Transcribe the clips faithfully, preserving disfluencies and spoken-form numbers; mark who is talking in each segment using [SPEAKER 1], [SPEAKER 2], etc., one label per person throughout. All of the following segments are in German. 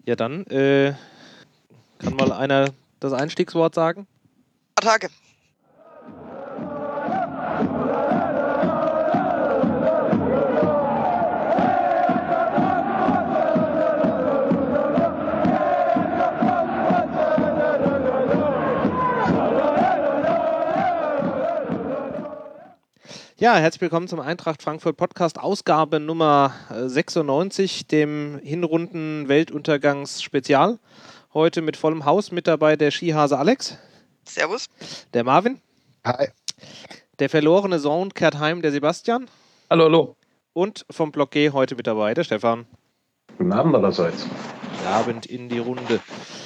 [SPEAKER 1] Ja, dann äh, kann mal einer das Einstiegswort sagen?
[SPEAKER 2] Attacke.
[SPEAKER 1] Ja, herzlich willkommen zum Eintracht Frankfurt Podcast, Ausgabe Nummer sechsundneunzig, dem Hinrunden-Weltuntergangs-Spezial. Heute mit vollem Haus, mit dabei der Skihase Alex.
[SPEAKER 2] Servus.
[SPEAKER 1] Der Marvin.
[SPEAKER 3] Hi.
[SPEAKER 1] Der verlorene Sohn kehrt heim, der Sebastian.
[SPEAKER 4] Hallo, hallo.
[SPEAKER 1] Und vom Block G heute mit dabei, der Stefan.
[SPEAKER 3] Guten Abend allerseits.
[SPEAKER 1] Guten Abend in die Runde.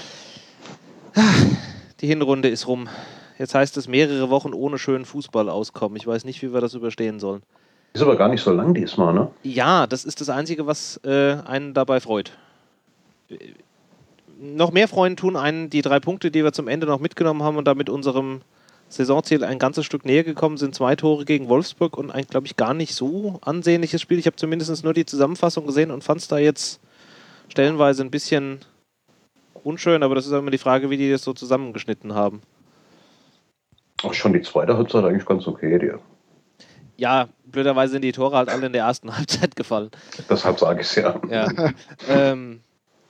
[SPEAKER 1] Die Hinrunde ist rum. Jetzt heißt es mehrere Wochen ohne schönen Fußball auskommen. Ich weiß nicht, wie wir das überstehen sollen.
[SPEAKER 3] Ist aber gar nicht so lang diesmal, ne?
[SPEAKER 1] Ja, das ist das Einzige, was äh, einen dabei freut. Noch mehr freuen tun einen die drei Punkte, die wir zum Ende noch mitgenommen haben und damit unserem Saisonziel ein ganzes Stück näher gekommen sind. Zwei Tore gegen Wolfsburg und ein, glaube ich, gar nicht so ansehnliches Spiel. Ich habe zumindest nur die Zusammenfassung gesehen und fand es da jetzt stellenweise ein bisschen unschön, aber das ist immer die Frage, wie die das so zusammengeschnitten haben.
[SPEAKER 3] Auch schon die zweite Halbzeit eigentlich ganz okay, dir.
[SPEAKER 1] Ja, blöderweise sind die Tore halt alle in der ersten Halbzeit gefallen.
[SPEAKER 3] Deshalb sage ich es ja.
[SPEAKER 1] Ja. ähm,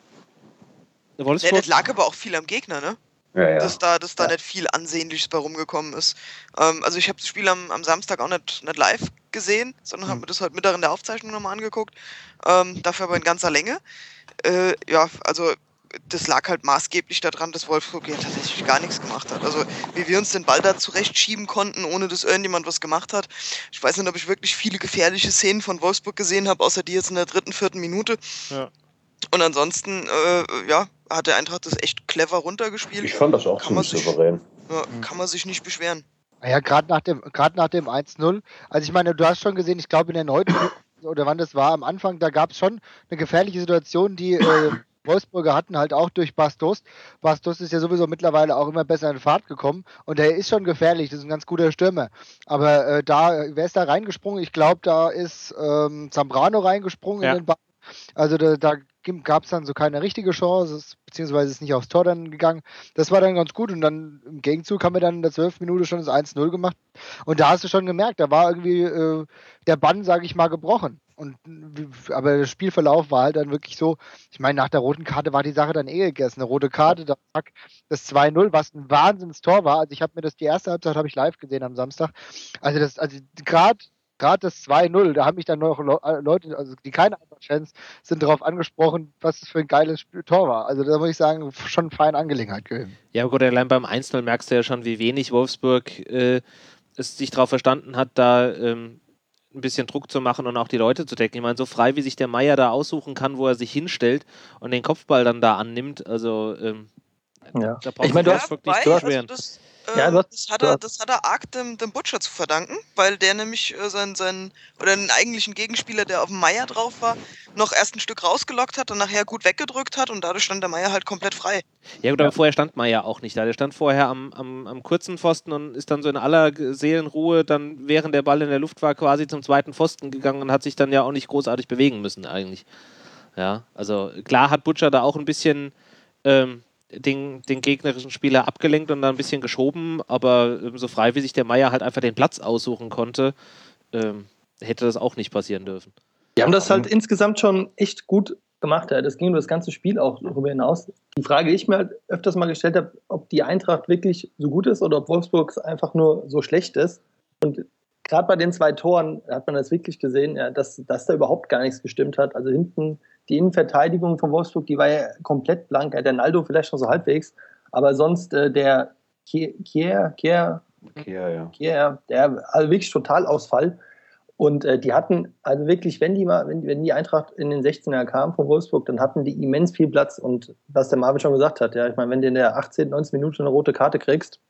[SPEAKER 2] Wolfsburg? Ja, das lag aber auch viel am Gegner, ne?
[SPEAKER 3] Ja, ja.
[SPEAKER 2] Dass da, dass da
[SPEAKER 3] ja.
[SPEAKER 2] nicht viel Ansehnliches bei rumgekommen ist. Ähm, also ich habe das Spiel am, am Samstag auch nicht, nicht live gesehen, sondern mhm. habe mir das heute Mittag in der Aufzeichnung nochmal angeguckt. Ähm, dafür aber in ganzer Länge. Äh, ja, also das lag halt maßgeblich daran, dass Wolfsburg ja tatsächlich gar nichts gemacht hat. Also wie wir uns den Ball da zurechtschieben konnten, ohne dass irgendjemand was gemacht hat. Ich weiß nicht, ob ich wirklich viele gefährliche Szenen von Wolfsburg gesehen habe, außer die jetzt in der dritten, vierten Minute.
[SPEAKER 1] Ja.
[SPEAKER 2] Und ansonsten, äh, ja, hat der Eintracht das echt clever runtergespielt.
[SPEAKER 3] Ich fand das auch
[SPEAKER 2] kann
[SPEAKER 3] ziemlich souverän.
[SPEAKER 2] Ja, kann man sich nicht beschweren.
[SPEAKER 5] Ja, gerade nach dem, gerade nach dem eins null. Also ich meine, du hast schon gesehen, ich glaube in der neunten oder wann das war, am Anfang, da gab es schon eine gefährliche Situation, die äh, Wolfsburger hatten halt auch durch Bastos. Bastos ist ja sowieso mittlerweile auch immer besser in Fahrt gekommen und der ist schon gefährlich, das ist ein ganz guter Stürmer. Aber äh, da, wer ist da reingesprungen? Ich glaube, da ist ähm, Zambrano reingesprungen ja. in den Ball. Also da, da gab es dann so keine richtige Chance, beziehungsweise ist nicht aufs Tor dann gegangen. Das war dann ganz gut und dann im Gegenzug haben wir dann in der zwölften Minute schon das eins null gemacht. Und da hast du schon gemerkt, da war irgendwie äh, der Bann, sage ich mal, gebrochen. Und, aber der Spielverlauf war halt dann wirklich so, ich meine, nach der roten Karte war die Sache dann eh gegessen. Eine rote Karte, das zwei null, was ein Wahnsinnstor war. Also ich habe mir das, die erste Halbzeit habe ich live gesehen am Samstag. Also das, also gerade Gerade das zwei null, da haben mich dann noch Leute, also die keine Fans sind darauf angesprochen, was das für ein geiles Tor war. Also da muss ich sagen, schon eine feine Angelegenheit gewesen.
[SPEAKER 1] Ja, gut, allein beim eins null merkst du ja schon, wie wenig Wolfsburg äh, es sich darauf verstanden hat, da ähm, ein bisschen Druck zu machen und auch die Leute zu decken. Ich meine, so frei, wie sich der Meier da aussuchen kann, wo er sich hinstellt und den Kopfball dann da annimmt, also ähm,
[SPEAKER 4] ja.
[SPEAKER 1] da brauchst
[SPEAKER 4] ich mein,
[SPEAKER 1] du
[SPEAKER 4] du
[SPEAKER 1] Wolfsburg
[SPEAKER 2] ja,
[SPEAKER 1] nicht zu beschweren.
[SPEAKER 2] Also das, äh, ja, das, hat er, das hat er arg dem, dem Butcher zu verdanken, weil der nämlich äh, seinen, seinen, oder den eigentlichen Gegenspieler, der auf dem Meier drauf war, noch erst ein Stück rausgelockt hat und nachher gut weggedrückt hat und dadurch stand der Meier halt komplett frei.
[SPEAKER 1] Ja gut, aber ja. vorher stand Meier auch nicht da. Der stand vorher am, am, am kurzen Pfosten und ist dann so in aller Seelenruhe dann, während der Ball in der Luft war, quasi zum zweiten Pfosten gegangen und hat sich dann ja auch nicht großartig bewegen müssen eigentlich. Ja, also klar hat Butcher da auch ein bisschen ähm, Den, den gegnerischen Spieler abgelenkt und dann ein bisschen geschoben, aber ähm, so frei wie sich der Meier halt einfach den Platz aussuchen konnte, ähm, hätte das auch nicht passieren dürfen.
[SPEAKER 4] Die haben das halt mhm. insgesamt schon echt gut gemacht. Ja. Das ging über das ganze Spiel auch darüber hinaus. Die Frage, die ich mir halt öfters mal gestellt habe, ob die Eintracht wirklich so gut ist oder ob Wolfsburg einfach nur so schlecht ist. Und gerade bei den zwei Toren hat man das wirklich gesehen, ja, dass, dass da überhaupt gar nichts gestimmt hat. Also hinten die Innenverteidigung von Wolfsburg, die war ja komplett blank. Der Naldo vielleicht noch so halbwegs. Aber sonst äh, der Kier, Kier, Kier,
[SPEAKER 3] Kier, ja.
[SPEAKER 4] Kier, der also wirklich total Ausfall. Und äh, die hatten, also wirklich, wenn die mal, wenn, wenn die Eintracht in den sechzehner kam von Wolfsburg, dann hatten die immens viel Platz. Und was der Marvin schon gesagt hat, ja, ich meine, wenn du in der achtzehnten, neunzehnten Minute eine rote Karte kriegst,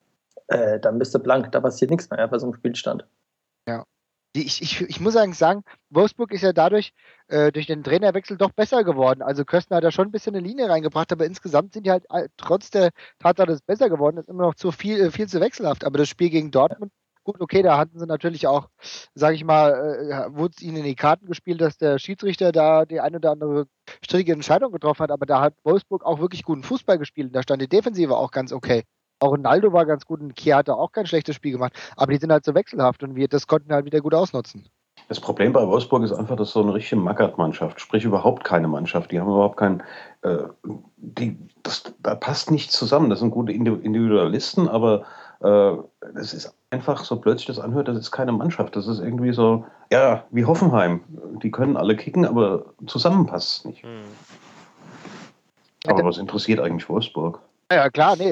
[SPEAKER 4] äh, dann bist du blank. Da passiert nichts mehr bei so einem Spielstand.
[SPEAKER 5] Ja. Ich, ich, ich muss eigentlich sagen, Wolfsburg ist ja dadurch äh, durch den Trainerwechsel doch besser geworden. Also Köstner hat da schon ein bisschen eine Linie reingebracht, aber insgesamt sind die halt äh, trotz der Tatsache, dass es besser geworden ist, immer noch zu viel, äh, viel zu wechselhaft. Aber das Spiel gegen Dortmund, Gut, okay, da hatten sie natürlich auch, sage ich mal, äh, wurde es ihnen in die Karten gespielt, dass der Schiedsrichter da die eine oder andere strittige Entscheidung getroffen hat, aber da hat Wolfsburg auch wirklich guten Fußball gespielt und da stand die Defensive auch ganz okay. Auch Ronaldo war ganz gut und Kia hat da auch kein schlechtes Spiel gemacht, aber die sind halt so wechselhaft und wir das konnten wir halt wieder gut ausnutzen.
[SPEAKER 3] Das Problem bei Wolfsburg ist einfach, dass so eine richtige Mackert-Mannschaft, sprich überhaupt keine Mannschaft, die haben überhaupt keinen, äh, die, das, da passt nichts zusammen. Das sind gute Individualisten, aber äh, das ist einfach so plötzlich das anhört, das ist keine Mannschaft. Das ist irgendwie so, ja, wie Hoffenheim. Die können alle kicken, aber zusammen passt es nicht.
[SPEAKER 1] Hm.
[SPEAKER 3] Aber was interessiert eigentlich Wolfsburg?
[SPEAKER 5] Ja, klar, nee.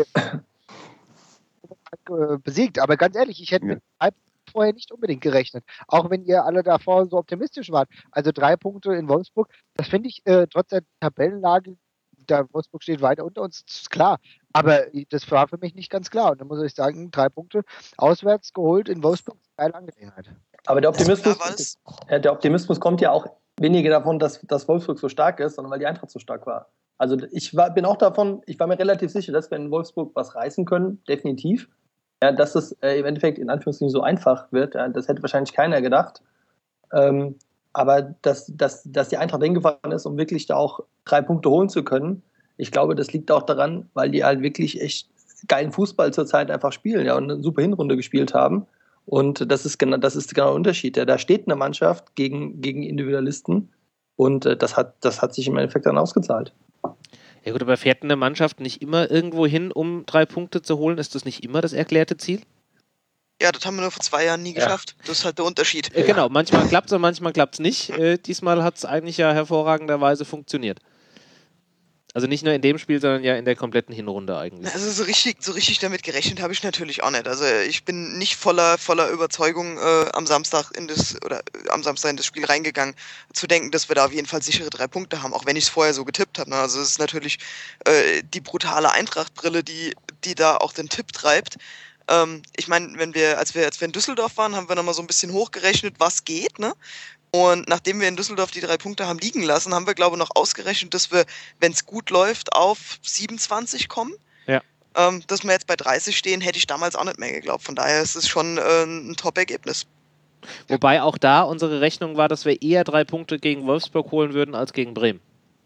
[SPEAKER 5] Besiegt, aber ganz ehrlich, ich hätte
[SPEAKER 3] Ja.
[SPEAKER 5] mit drei Punkten vorher nicht unbedingt gerechnet. Auch wenn ihr alle davor so optimistisch wart. Also drei Punkte in Wolfsburg, das finde ich äh, trotz der Tabellenlage, da Wolfsburg steht weiter unter uns, ist klar. Aber das war für mich nicht ganz klar. Und da muss ich sagen, drei Punkte auswärts geholt in Wolfsburg, geile Angelegenheit.
[SPEAKER 4] Aber der Optimismus,
[SPEAKER 2] Ja, war das-
[SPEAKER 4] ja, der Optimismus kommt ja auch weniger davon, dass, dass Wolfsburg so stark ist, sondern weil die Eintracht so stark war. Also ich war, bin auch davon, ich war mir relativ sicher, dass wir in Wolfsburg was reißen können, definitiv. Ja, dass es äh, im Endeffekt in Anführungszeichen so einfach wird, ja, das hätte wahrscheinlich keiner gedacht. Ähm, aber dass, dass, dass die Eintracht hingefahren ist, um wirklich da auch drei Punkte holen zu können, ich glaube, das liegt auch daran, weil die halt wirklich echt geilen Fußball zurzeit einfach spielen, ja, und eine super Hinrunde gespielt haben. Und das ist genau, das ist genau der Unterschied. Ja, da steht eine Mannschaft gegen, gegen Individualisten und äh, das hat, das hat sich im Endeffekt dann ausgezahlt.
[SPEAKER 1] Ja gut, aber fährt eine Mannschaft nicht immer irgendwo hin, um drei Punkte zu holen? Ist das nicht immer das erklärte Ziel?
[SPEAKER 2] Ja, das haben wir nur vor zwei Jahren nie
[SPEAKER 4] Ja.
[SPEAKER 2] geschafft. Das ist halt der Unterschied.
[SPEAKER 1] Äh, genau, manchmal klappt es und manchmal klappt es nicht. Äh, diesmal hat es eigentlich ja hervorragenderweise funktioniert. Also nicht nur in dem Spiel, sondern ja in der kompletten Hinrunde eigentlich.
[SPEAKER 2] Also so richtig, so richtig damit gerechnet habe ich natürlich auch nicht. Also ich bin nicht voller, voller Überzeugung äh, am Samstag in das oder äh, am Samstag in das Spiel reingegangen, zu denken, dass wir da auf jeden Fall sichere drei Punkte haben, auch wenn ich es vorher so getippt habe. Ne? Also es ist natürlich äh, die brutale Eintracht-Brille, die, die da auch den Tipp treibt. Ähm, ich meine, wenn wir, als wir, als wir in Düsseldorf waren, haben wir nochmal so ein bisschen hochgerechnet, was geht, ne? Und nachdem wir in Düsseldorf die drei Punkte haben liegen lassen, haben wir, glaube ich, noch ausgerechnet, dass wir, wenn es gut läuft, auf siebenundzwanzig kommen.
[SPEAKER 1] Ja.
[SPEAKER 2] Ähm, dass wir jetzt bei dreißig stehen, hätte ich damals auch nicht mehr geglaubt. Von daher ist es schon äh, ein Top-Ergebnis.
[SPEAKER 1] Wobei auch da unsere Rechnung war, dass wir eher drei Punkte gegen Wolfsburg holen würden als gegen Bremen.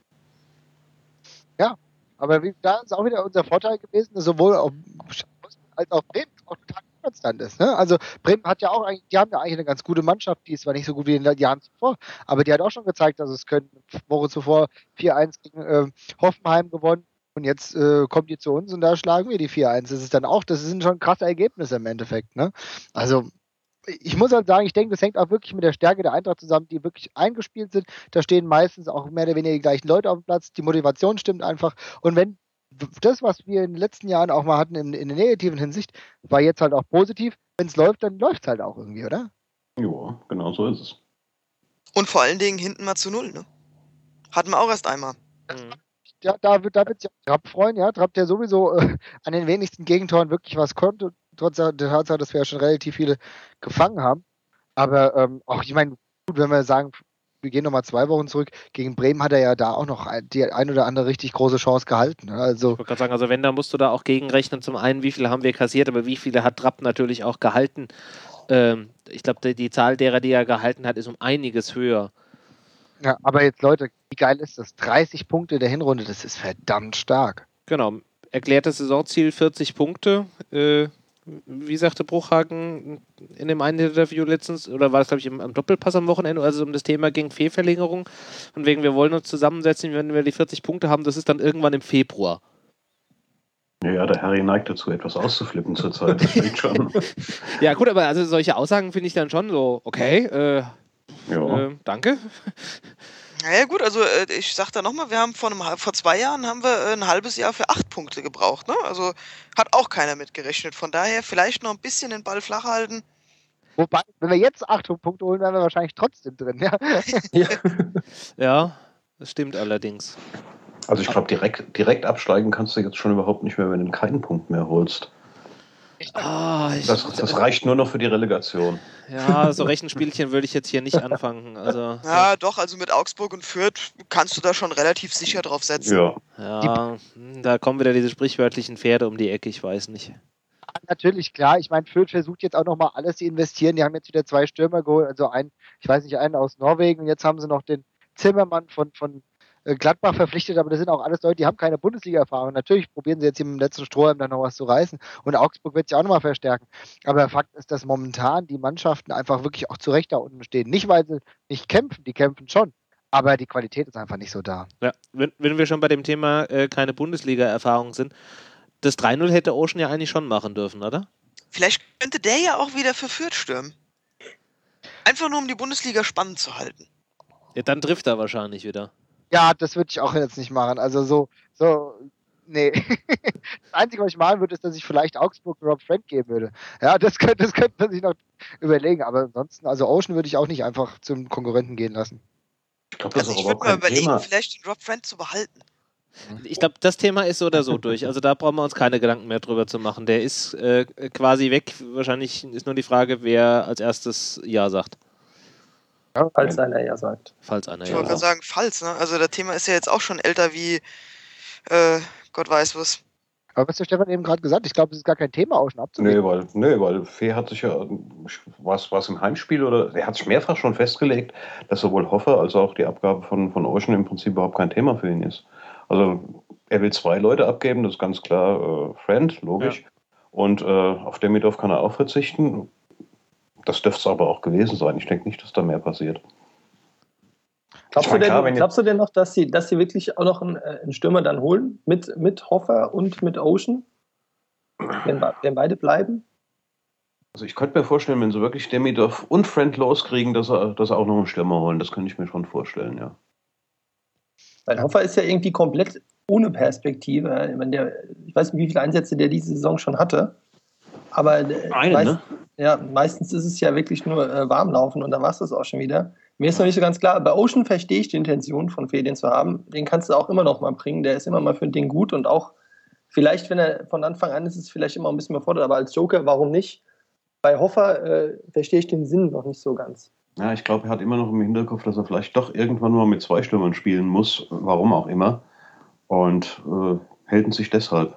[SPEAKER 5] Ja, aber wie, da ist auch wieder unser Vorteil gewesen, dass sowohl auf als auch Bremen auch total konstant ist. Ne? Also Bremen hat ja auch eigentlich, die haben ja eigentlich eine ganz gute Mannschaft, die ist zwar nicht so gut wie in den Jahren zuvor, aber die hat auch schon gezeigt, dass es können. Woche zuvor vier eins gegen äh, Hoffenheim gewonnen und jetzt äh, kommt die zu uns und da schlagen wir die vier eins. Das ist dann auch, das sind schon krasse Ergebnisse im Endeffekt. Ne? Also ich muss halt sagen, ich denke, das hängt auch wirklich mit der Stärke der Eintracht zusammen, die wirklich eingespielt sind. Da stehen meistens auch mehr oder weniger die gleichen Leute auf dem Platz. Die Motivation stimmt einfach. Und wenn das, was wir in den letzten Jahren auch mal hatten in, in der negativen Hinsicht, war jetzt halt auch positiv. Wenn es läuft, dann läuft es halt auch irgendwie, oder?
[SPEAKER 3] Ja, genau so ist es.
[SPEAKER 2] Und vor allen Dingen hinten mal zu null, ne? Hatten wir auch erst einmal.
[SPEAKER 1] Mhm.
[SPEAKER 5] Ja, da wird, da wird sich auch Trapp freuen, ja. Trapp, der sowieso äh, an den wenigsten Gegentoren wirklich was konnte, trotz der Tatsache, dass wir ja schon relativ viele gefangen haben. Aber ähm, auch, ich meine, gut, wenn wir sagen, wir gehen nochmal zwei Wochen zurück, gegen Bremen hat er ja da auch noch ein, die ein oder andere richtig große Chance gehalten. Ne? Also,
[SPEAKER 1] Ich wollte gerade sagen, also wenn, dann musst du da auch gegenrechnen. Zum einen, wie viele haben wir kassiert, aber wie viele hat Trapp natürlich auch gehalten. Ähm, ich glaube, die, die Zahl derer, die er gehalten hat, ist um einiges höher.
[SPEAKER 5] ja, aber jetzt, Leute, wie geil ist das? dreißig Punkte der Hinrunde, das ist verdammt stark.
[SPEAKER 1] Genau, erklärtes Saisonziel vierzig Punkte. Äh, wie sagte Bruchhagen in dem einen Interview letztens, oder war das, glaube ich, im, am Doppelpass am Wochenende, als es um das Thema ging, Fehlverlängerung. Und wegen, wir wollen uns zusammensetzen, wenn wir die vierzig Punkte haben, das ist dann irgendwann im Februar.
[SPEAKER 3] Ja, ja, der Harry neigt dazu, etwas auszuflippen zurzeit. Das stimmt schon.
[SPEAKER 1] Ja gut, aber also solche Aussagen finde ich dann schon so, okay, äh,
[SPEAKER 3] Ja.
[SPEAKER 1] äh, danke.
[SPEAKER 2] Naja gut, also äh, ich sag da nochmal, wir haben vor, einem, vor zwei Jahren haben wir äh, ein halbes Jahr für acht Punkte gebraucht. Ne? Also hat auch keiner mitgerechnet. Von daher vielleicht noch ein bisschen den Ball flach halten.
[SPEAKER 5] Wobei, wenn wir jetzt acht Punkte holen, wären wir wahrscheinlich trotzdem drin. Ja?
[SPEAKER 4] Ja.
[SPEAKER 1] Ja, das stimmt allerdings.
[SPEAKER 3] Also ich glaube, direkt, direkt absteigen kannst du jetzt schon überhaupt nicht mehr, wenn du keinen Punkt mehr holst.
[SPEAKER 1] Ah, ich,
[SPEAKER 3] Das, das reicht nur noch für die Relegation.
[SPEAKER 1] ja, so Rechenspielchen würde ich jetzt hier nicht anfangen. Also,
[SPEAKER 2] Ja, doch, also mit Augsburg und Fürth kannst du da schon relativ sicher drauf setzen.
[SPEAKER 3] Ja.
[SPEAKER 1] ja, hm, da kommen wieder diese sprichwörtlichen Pferde um die Ecke, ich weiß nicht.
[SPEAKER 5] natürlich, klar. Ich meine, Fürth versucht jetzt auch nochmal alles zu investieren. Die haben jetzt wieder zwei Stürmer geholt. Also einen, ich weiß nicht, einen aus Norwegen. Und jetzt haben sie noch den Zimmermann von, von Gladbach verpflichtet. Aber das sind auch alles Leute, die haben keine Bundesliga-Erfahrung. Natürlich probieren sie jetzt im letzten Strohhalm dann noch was zu reißen. Und Augsburg wird sich auch nochmal verstärken. Aber Fakt ist, dass momentan die Mannschaften einfach wirklich auch zu Recht da unten stehen. Nicht, weil sie nicht kämpfen. Die kämpfen schon. Aber die Qualität ist einfach nicht so da.
[SPEAKER 1] Ja, wenn, wenn wir schon bei dem Thema äh, keine Bundesliga-Erfahrung sind, das drei null hätte Ocean ja eigentlich schon machen dürfen, oder?
[SPEAKER 2] Vielleicht könnte der ja auch wieder für Fürth stürmen. Einfach nur, um die Bundesliga spannend zu halten.
[SPEAKER 1] Ja, dann trifft er wahrscheinlich wieder.
[SPEAKER 5] Ja, das würde ich auch jetzt nicht machen. Also so, so, nee. Das Einzige, was ich machen würde, ist, dass ich vielleicht Augsburg Rob Friend geben würde. Ja, das könnte, das könnte man sich noch überlegen. Aber ansonsten, also Ocean würde ich auch nicht einfach zum Konkurrenten gehen lassen.
[SPEAKER 3] Ich glaube, das
[SPEAKER 2] Also
[SPEAKER 3] ist
[SPEAKER 2] ich
[SPEAKER 3] überhaupt
[SPEAKER 2] würde mal
[SPEAKER 3] kein
[SPEAKER 2] überlegen,
[SPEAKER 3] Thema.
[SPEAKER 2] vielleicht den Rob Friend zu behalten.
[SPEAKER 1] Ich glaube, das Thema ist so oder so durch. Also da brauchen wir uns keine Gedanken mehr drüber zu machen. Der ist äh, quasi weg. Wahrscheinlich ist nur die Frage, wer als erstes Ja sagt.
[SPEAKER 4] Falls einer ja sagt.
[SPEAKER 1] Falls einer
[SPEAKER 2] Ich
[SPEAKER 1] Ja
[SPEAKER 2] wollte gerade
[SPEAKER 1] sagt.
[SPEAKER 2] sagen, falls, ne? Also das Thema ist ja jetzt auch schon älter wie äh, Gott weiß was.
[SPEAKER 5] Aber was der Stefan eben gerade gesagt hat, ich glaube, es ist gar kein Thema, Ocean abzugeben.
[SPEAKER 3] Nee, weil, nee, weil Fee hat sich ja, was was im Heimspiel oder er hat sich mehrfach schon festgelegt, dass sowohl Hoffer als auch die Abgabe von, von Ocean im Prinzip überhaupt kein Thema für ihn ist. Also er will zwei Leute abgeben, das ist ganz klar äh, Friend, logisch.
[SPEAKER 1] Ja.
[SPEAKER 3] Und äh, auf Demidov kann er auch verzichten. Das dürfte es aber auch gewesen sein. Ich denke nicht, dass da mehr passiert.
[SPEAKER 4] Glaubst,
[SPEAKER 3] Ich mein,
[SPEAKER 4] du, denn,
[SPEAKER 3] klar, wenn
[SPEAKER 4] glaubst du denn noch, dass sie, dass sie wirklich auch noch einen, äh, einen Stürmer dann holen? Mit, mit Hoffer und mit Ocean? Wenn, wenn beide bleiben?
[SPEAKER 3] Also ich könnte mir vorstellen, wenn sie wirklich Demidov und Friend loskriegen, dass sie, dass sie auch noch einen Stürmer holen. Das könnte ich mir schon vorstellen, ja.
[SPEAKER 4] Weil Hoffer ist ja irgendwie komplett ohne Perspektive. Ich, meine, der, ich weiß nicht, wie viele Einsätze der diese Saison schon hatte. Aber äh,
[SPEAKER 3] Einen,
[SPEAKER 4] meist,
[SPEAKER 3] ne?
[SPEAKER 4] ja, meistens ist es ja wirklich nur äh, warmlaufen und dann war es das auch schon wieder. Mir ist noch nicht so ganz klar, bei Ocean verstehe ich die Intention von Fee, den zu haben. Den kannst du auch immer noch mal bringen. Der ist immer mal für den gut und auch vielleicht, wenn er von Anfang an ist, ist es vielleicht immer ein bisschen überfordert, aber als Joker, warum nicht? Bei Hoffer äh, verstehe ich den Sinn noch nicht so ganz.
[SPEAKER 3] Ja, ich glaube, er hat immer noch im Hinterkopf, dass er vielleicht doch irgendwann mal mit zwei Stürmern spielen muss, warum auch immer. Und äh, hält sich deshalb.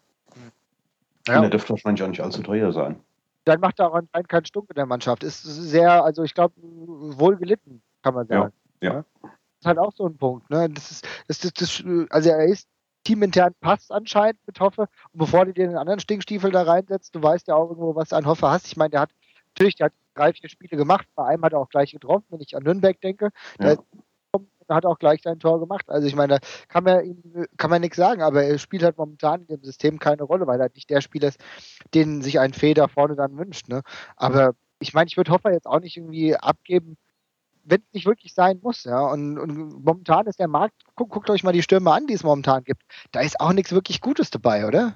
[SPEAKER 5] Ja.
[SPEAKER 3] Und er dürfte wahrscheinlich auch nicht allzu teuer sein.
[SPEAKER 5] Dann macht er auch anscheinend keinen Stunk in der Mannschaft. Ist sehr, also ich glaube, wohl gelitten, kann man sagen.
[SPEAKER 3] Ja, ja.
[SPEAKER 5] Das ist halt auch so ein Punkt. Ne? Das ist, das, das, das, also er ist teamintern passt anscheinend mit Hoffe. Und bevor du dir den anderen Stinkstiefel da reinsetzt, du weißt ja auch irgendwo, was du an Hoffe hast. Ich meine, der hat natürlich, der hat drei, vier Spiele gemacht. Bei einem hat er auch gleich getroffen, wenn ich an Nürnberg denke. Der ja. hat auch gleich sein Tor gemacht. Also ich meine, da kann man ihm, kann man nichts sagen, aber er spielt halt momentan in dem System keine Rolle, weil er halt nicht der Spieler ist, den sich ein Fee da vorne dann wünscht. Ne? Aber ich meine, ich würde Hoffer jetzt auch nicht irgendwie abgeben, wenn es nicht wirklich sein muss. Ja? Und, und momentan ist der Markt, guckt, guckt euch mal die Stürme an, die es momentan gibt. Da ist auch nichts wirklich Gutes dabei, oder?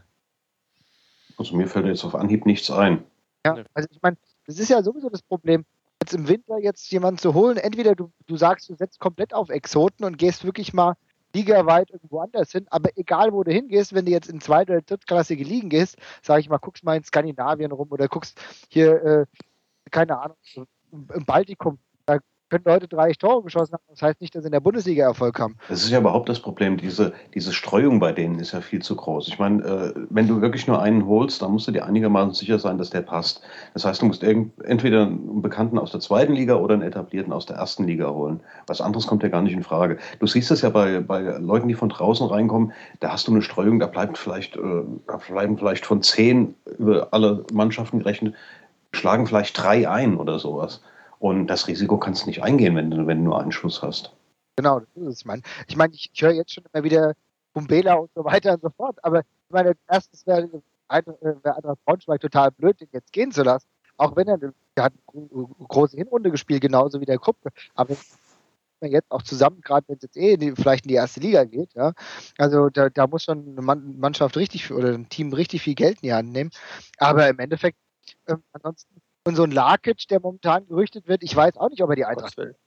[SPEAKER 3] Also mir fällt jetzt auf Anhieb nichts ein.
[SPEAKER 5] Ja, also ich meine, das ist ja sowieso das Problem, jetzt im Winter jetzt jemanden zu holen. Entweder du, du sagst, du setzt komplett auf Exoten und gehst wirklich mal ligaweit irgendwo anders hin, aber egal, wo du hingehst, wenn du jetzt in zweite oder drittklassige Ligen gehst, sag ich mal, guckst mal in Skandinavien rum oder guckst hier, äh, keine Ahnung, im Baltikum, da können Leute dreißig Tore geschossen haben, das heißt nicht, dass sie in der Bundesliga Erfolg haben.
[SPEAKER 3] Das ist ja überhaupt das Problem, diese, diese Streuung bei denen ist ja viel zu groß. Ich meine, äh, wenn du wirklich nur einen holst, dann musst du dir einigermaßen sicher sein, dass der passt. Das heißt, du musst irgend, entweder einen Bekannten aus der zweiten Liga oder einen etablierten aus der ersten Liga holen. Was anderes kommt ja gar nicht in Frage. Du siehst es ja bei, bei Leuten, die von draußen reinkommen, da hast du eine Streuung, da bleibt vielleicht, äh, da bleiben vielleicht von zehn über alle Mannschaften gerechnet, schlagen vielleicht drei ein oder sowas. Und das Risiko kannst du nicht eingehen, wenn du, wenn du nur einen Schuss hast.
[SPEAKER 5] Genau, das ist es. Ich meine, ich, mein, ich, ich höre jetzt schon immer wieder Bumbela und so weiter und so fort, aber ich meine, erstens wäre wär Eintracht Braunschweig total blöd, den jetzt gehen zu lassen, auch wenn er, der hat eine große Hinrunde gespielt, genauso wie der Kruppke, aber wenn jetzt auch zusammen, gerade wenn es jetzt eh in die, vielleicht in die erste Liga geht, ja, also da, da muss schon eine Mannschaft richtig oder ein Team richtig viel Geld in die Hand nehmen, aber im Endeffekt, äh, ansonsten und so ein Larkic, der momentan gerüchtet wird, ich weiß auch nicht, ob er die Eintracht will.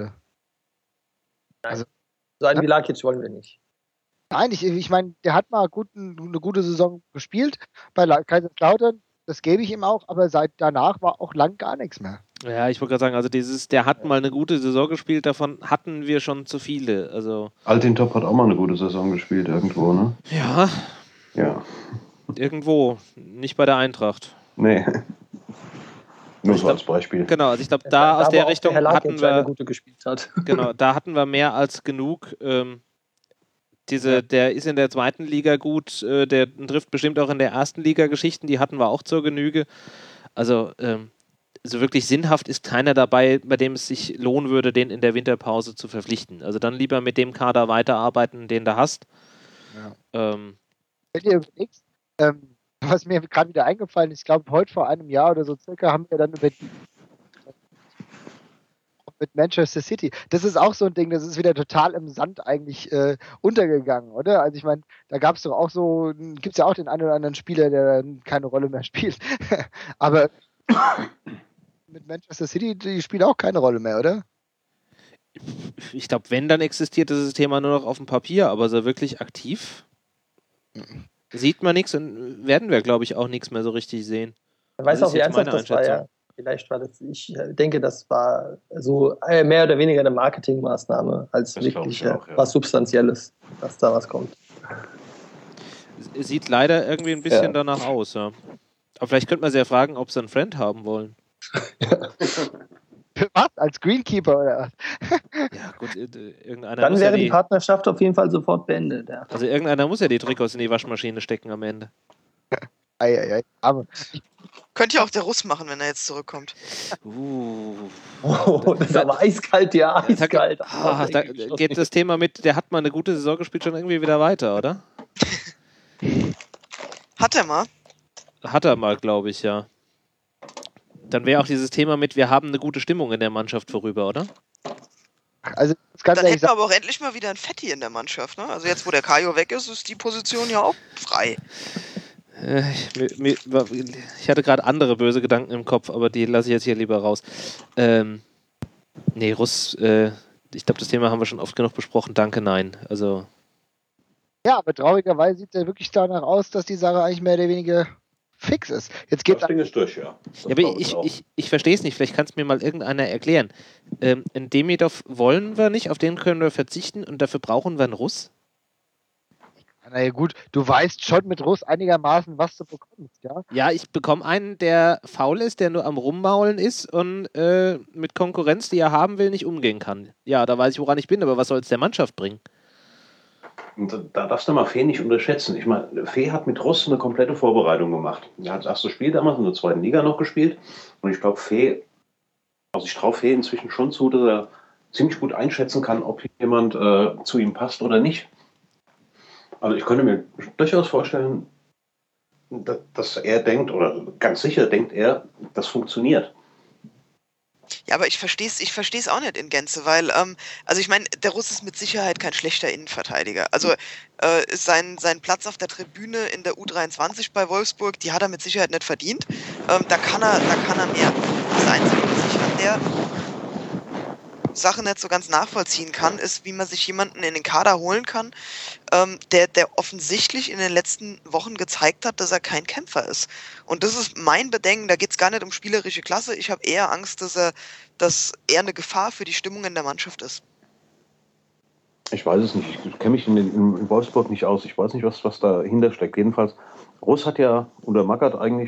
[SPEAKER 4] Also, so einen wie Larkic wollen wir nicht.
[SPEAKER 5] Nein, ich, ich meine, der hat mal gut, eine gute Saison gespielt bei Kaiserslautern, das gebe ich ihm auch, aber seit danach war auch lang gar nichts mehr.
[SPEAKER 1] Ja, ich wollte gerade sagen, also dieses, der hat mal eine gute Saison gespielt, davon hatten wir schon zu viele. Also
[SPEAKER 3] Altintop hat auch mal eine gute Saison gespielt irgendwo, ne?
[SPEAKER 1] Ja.
[SPEAKER 3] Ja.
[SPEAKER 1] Irgendwo, nicht bei der Eintracht.
[SPEAKER 3] Nee. Nur
[SPEAKER 1] Ich
[SPEAKER 3] so
[SPEAKER 1] glaub,
[SPEAKER 3] als Beispiel.
[SPEAKER 1] Genau, also ich glaube, da, aus
[SPEAKER 4] wo
[SPEAKER 1] der
[SPEAKER 4] auch
[SPEAKER 1] Richtung
[SPEAKER 4] der Herr
[SPEAKER 1] hatten
[SPEAKER 4] Larkin eine
[SPEAKER 1] wir,
[SPEAKER 4] gute gespielt hat.
[SPEAKER 1] genau, da hatten wir mehr als genug. Ähm, diese,
[SPEAKER 5] Ja.
[SPEAKER 1] Der ist in der zweiten Liga gut, äh, der trifft bestimmt auch in der ersten Liga Geschichten, die hatten wir auch zur Genüge. Also ähm, so wirklich sinnhaft ist keiner dabei, bei dem es sich lohnen würde, den in der Winterpause zu verpflichten. Also dann lieber mit dem Kader weiterarbeiten, den du hast.
[SPEAKER 5] Ja.
[SPEAKER 1] Ähm,
[SPEAKER 5] Wenn ihr überlegst, ähm, was mir gerade wieder eingefallen ist, ich glaube, heute vor einem Jahr oder so circa haben wir dann über die mit Manchester City. Das ist auch so ein Ding, das ist wieder total im Sand eigentlich äh, untergegangen, oder? Also ich meine, da gab es doch auch so, gibt es ja auch den einen oder anderen Spieler, der dann keine Rolle mehr spielt. Aber mit Manchester City, die spielen auch keine Rolle mehr, oder?
[SPEAKER 1] ich glaube, wenn, dann existiert dieses Thema nur noch auf dem Papier, aber so wirklich aktiv sieht man nichts und werden wir, glaube ich, auch nichts mehr so richtig sehen.
[SPEAKER 4] Man weiß
[SPEAKER 1] Das
[SPEAKER 4] auch,
[SPEAKER 1] ist
[SPEAKER 4] wie
[SPEAKER 1] jetzt
[SPEAKER 4] ernsthaft
[SPEAKER 1] meine
[SPEAKER 4] das war,
[SPEAKER 1] Einschätzung.
[SPEAKER 4] ja. Vielleicht war das, ich denke, das war so äh, mehr oder weniger eine Marketingmaßnahme als
[SPEAKER 3] Das glaub
[SPEAKER 4] wirklich
[SPEAKER 3] ich auch,
[SPEAKER 4] äh,
[SPEAKER 3] ja.
[SPEAKER 4] was Substanzielles, dass da was kommt.
[SPEAKER 1] Es sieht leider irgendwie ein bisschen
[SPEAKER 4] Ja.
[SPEAKER 1] danach aus, ja. Aber vielleicht könnte man sie ja fragen, ob sie einen Friend haben wollen.
[SPEAKER 5] Was? Als Greenkeeper oder was?
[SPEAKER 1] Ja, gut, äh, irgendeiner
[SPEAKER 4] Dann
[SPEAKER 1] muss
[SPEAKER 4] wäre
[SPEAKER 1] ja
[SPEAKER 4] die
[SPEAKER 1] die,
[SPEAKER 4] Partnerschaft auf jeden Fall sofort beendet. Ja.
[SPEAKER 1] also irgendeiner muss ja die Trikots in die Waschmaschine stecken am Ende.
[SPEAKER 5] Eieiei. Aber
[SPEAKER 2] Könnte ja auch der Russ machen, wenn er jetzt zurückkommt.
[SPEAKER 1] Uh.
[SPEAKER 4] Oh, das ist aber eiskalt, ja,
[SPEAKER 1] Ja, da,
[SPEAKER 4] eiskalt.
[SPEAKER 1] ah, da geht das Thema mit, der hat mal eine gute Saison gespielt, schon irgendwie wieder weiter, oder?
[SPEAKER 2] Hat er mal?
[SPEAKER 1] Hat er mal, glaube ich, ja. Dann wäre auch dieses Thema mit, wir haben eine gute Stimmung in der Mannschaft vorüber, oder?
[SPEAKER 5] also das kann
[SPEAKER 2] Dann
[SPEAKER 5] ich
[SPEAKER 2] hätten wir
[SPEAKER 5] sagen,
[SPEAKER 2] aber auch endlich mal wieder ein Fetti in der Mannschaft. Ne? Also jetzt, wo der Kajo weg ist, ist die Position ja auch frei.
[SPEAKER 1] Äh, ich, mir, mir, ich hatte gerade andere böse Gedanken im Kopf, aber die lasse ich jetzt hier lieber raus. Ähm, nee, Russ, äh, ich glaube, das Thema haben wir schon oft genug besprochen. Danke, nein. Also,
[SPEAKER 5] ja, aber traurigerweise sieht es ja wirklich danach aus, dass die Sache eigentlich mehr oder weniger fix ist. Jetzt geht's
[SPEAKER 3] Das Ding ist durch, ja. Das
[SPEAKER 1] ja, aber
[SPEAKER 3] glaub
[SPEAKER 1] ich,
[SPEAKER 3] auch.
[SPEAKER 1] ich, ich verstehe es nicht. Vielleicht kann es mir mal irgendeiner erklären. Ähm, einen Demidov wollen wir nicht, auf den können wir verzichten und dafür brauchen wir einen Russ?
[SPEAKER 5] naja gut, du weißt schon mit Russ einigermaßen, was du bekommst, ja.
[SPEAKER 1] Ja, ich bekomme einen, der faul ist, der nur am Rummaulen ist und äh, mit Konkurrenz, die er haben will, nicht umgehen kann. Ja, da weiß ich, woran ich bin, aber was soll es der Mannschaft bringen?
[SPEAKER 3] Und da darfst du mal Fee nicht unterschätzen. Ich meine, Fee hat mit Russ eine komplette Vorbereitung gemacht. Er hat das erste Spiel damals in der zweiten Liga noch gespielt. Und ich glaube, Fee, also ich traue Fee inzwischen schon zu, dass er ziemlich gut einschätzen kann, ob jemand äh, zu ihm passt oder nicht. Also ich könnte mir durchaus vorstellen, dass, dass er denkt, oder ganz sicher denkt er, das funktioniert.
[SPEAKER 2] Ja, aber ich verstehe es ich versteh's auch nicht in Gänze, weil, ähm, also ich meine, der Russ ist mit Sicherheit kein schlechter Innenverteidiger. Also äh, ist sein, sein Platz auf der Tribüne in der U dreiundzwanzig bei Wolfsburg, die hat er mit Sicherheit nicht verdient. Ähm, da kann er, da kann er mehr. Das Einzige, was ich an der Sache nicht so ganz nachvollziehen kann, ist, wie man sich jemanden in den Kader holen kann, ähm, der, der offensichtlich in den letzten Wochen gezeigt hat, dass er kein Kämpfer ist. Und das ist mein Bedenken, da geht es gar nicht um spielerische Klasse. Ich habe eher Angst, dass er, dass er eine Gefahr für die Stimmung in der Mannschaft ist.
[SPEAKER 3] Ich weiß es nicht. Ich kenne mich in, den, in Wolfsburg nicht aus. Ich weiß nicht, was, was dahinter steckt. Jedenfalls, Russ hat ja unter Magath eigentlich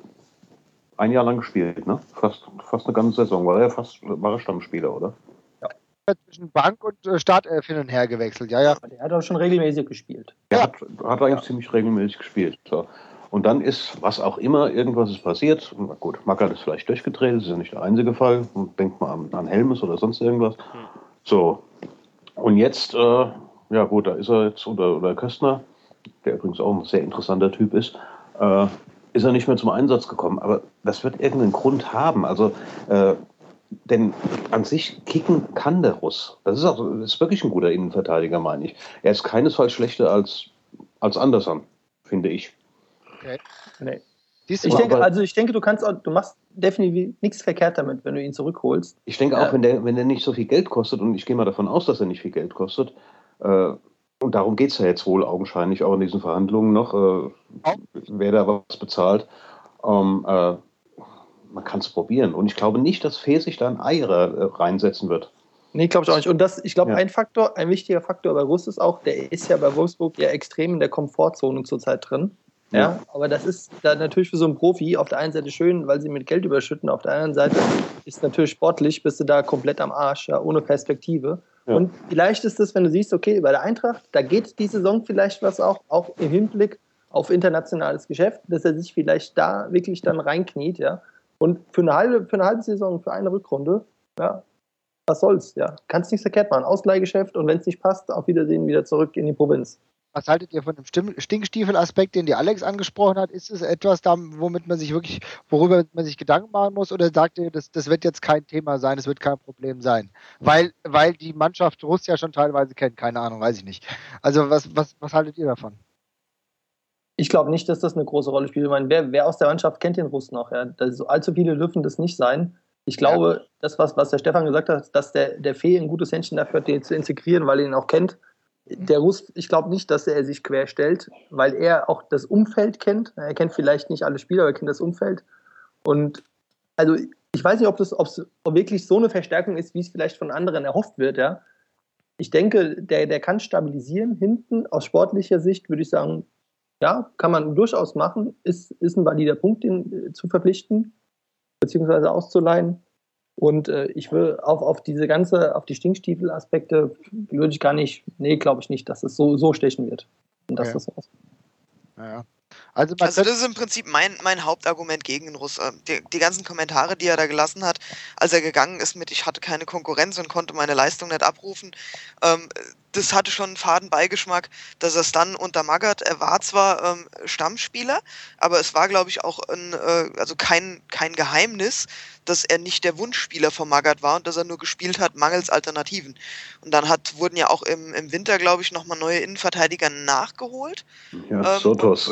[SPEAKER 3] ein Jahr lang gespielt, ne? Fast, fast eine ganze Saison. War er fast war er Stammspieler, oder?
[SPEAKER 5] Zwischen Bank und äh, Startelf hin und her gewechselt, ja, ja.
[SPEAKER 4] Der hat auch schon regelmäßig gespielt.
[SPEAKER 3] Er
[SPEAKER 5] Ja.
[SPEAKER 3] hat, hat eigentlich ziemlich regelmäßig gespielt. So. Und dann ist, was auch immer, irgendwas ist passiert. Na gut, Magath ist vielleicht durchgedreht, das ist ja nicht der einzige Fall. Denkt mal an, an Helmes oder sonst irgendwas. So. Und jetzt, äh, ja gut, da ist er jetzt, oder, oder Köstner, der übrigens auch ein sehr interessanter Typ ist, äh, ist er nicht mehr zum Einsatz gekommen. Aber das wird irgendeinen Grund haben. Also, äh, denn an sich kicken kann der Russ. Das ist, auch, das ist wirklich ein guter Innenverteidiger, meine ich. Er ist keinesfalls schlechter als, als Anderson, finde ich.
[SPEAKER 5] Okay.
[SPEAKER 4] Nee.
[SPEAKER 5] Siehst du
[SPEAKER 4] Ich
[SPEAKER 5] mal,
[SPEAKER 4] denke,
[SPEAKER 3] aber-
[SPEAKER 4] also ich denke, du kannst auch, du machst definitiv nichts verkehrt damit, wenn du ihn zurückholst.
[SPEAKER 3] Ich denke
[SPEAKER 4] Ja.
[SPEAKER 3] auch, wenn der, wenn der nicht so viel Geld kostet, und ich gehe mal davon aus, dass er nicht viel Geld kostet, äh, und darum geht es ja jetzt wohl augenscheinlich auch in diesen Verhandlungen noch, äh, wer da was bezahlt, ähm, äh, man kann es probieren. Und ich glaube nicht, dass Fee sich da ein Eierer äh, reinsetzen wird.
[SPEAKER 4] Nee, glaube ich auch nicht. Und das, ich glaube,
[SPEAKER 3] Ja.
[SPEAKER 4] ein Faktor, ein wichtiger Faktor bei Russ ist auch, der ist ja bei Wolfsburg ja extrem in der Komfortzone zurzeit drin. Ja,
[SPEAKER 3] Ja.
[SPEAKER 4] aber das ist dann natürlich für so einen Profi auf der einen Seite schön, weil sie mit Geld überschütten, auf der anderen Seite ist natürlich sportlich, bist du da komplett am Arsch, ja, ohne Perspektive.
[SPEAKER 3] Ja.
[SPEAKER 4] Und vielleicht ist es, wenn du siehst, okay, bei der Eintracht, da geht die Saison vielleicht was auch, auch im Hinblick auf internationales Geschäft, dass er sich vielleicht da wirklich dann reinkniet, ja. Und für eine halbe, für eine halbe Saison, für eine Rückrunde, ja, was soll's, ja. Kannst nichts verkehrt machen. Ausleihgeschäft und wenn es nicht passt, auf Wiedersehen wieder zurück in die Provinz.
[SPEAKER 5] Was haltet ihr von dem Stimm- Stinkstiefel-Aspekt, den die Alex angesprochen hat? Ist es etwas, da, womit man sich wirklich, worüber man sich Gedanken machen muss? Oder sagt ihr, das, das wird jetzt kein Thema sein, das wird kein Problem sein? Weil, weil die Mannschaft Russ ja schon teilweise kennt, keine Ahnung, weiß ich nicht. Also was, was, was haltet ihr davon?
[SPEAKER 4] Ich glaube nicht, dass das eine große Rolle spielt. Ich meine, wer, wer aus der Mannschaft kennt den Russ noch? Ja? Das ist, allzu viele dürfen das nicht sein. Ich glaube, ja. das, was, was der Stefan gesagt hat, dass der, der Fee ein gutes Händchen dafür hat, den zu integrieren, weil er ihn auch kennt. Der Russ, ich glaube nicht, dass er sich querstellt, weil er auch das Umfeld kennt. Er kennt vielleicht nicht alle Spieler, aber er kennt das Umfeld. Und also ich weiß nicht, ob das ob es wirklich so eine Verstärkung ist, wie es vielleicht von anderen erhofft wird. Ja. Ich denke, der, der kann stabilisieren hinten. Aus sportlicher Sicht würde ich sagen, ja, kann man durchaus machen. Ist, ist ein valider Punkt, ihn zu verpflichten, beziehungsweise auszuleihen. Und äh, ich will auf, auf diese ganze, auf die Stinkstiefel-Aspekte würde ich gar nicht, nee, glaube ich nicht, dass es so, so stechen wird. Und dass
[SPEAKER 5] Ja.
[SPEAKER 4] das so ist.
[SPEAKER 5] Ja. Also, man
[SPEAKER 2] Also
[SPEAKER 5] könnte-
[SPEAKER 2] das ist im Prinzip mein, mein Hauptargument gegen den Russ. Ähm, Die, die ganzen Kommentare, die er da gelassen hat, als er gegangen ist mit, ich hatte keine Konkurrenz und konnte meine Leistung nicht abrufen, ähm, das hatte schon einen faden Beigeschmack, dass er es dann unter Magath, er war zwar ähm, Stammspieler, aber es war, glaube ich, auch ein, äh, also kein, kein Geheimnis, dass er nicht der Wunschspieler von Magath war und dass er nur gespielt hat, mangels Alternativen. Und dann hat, wurden ja auch im, im Winter, glaube ich, nochmal neue Innenverteidiger nachgeholt.
[SPEAKER 3] Ja,
[SPEAKER 2] Ähm,
[SPEAKER 3] Sotos.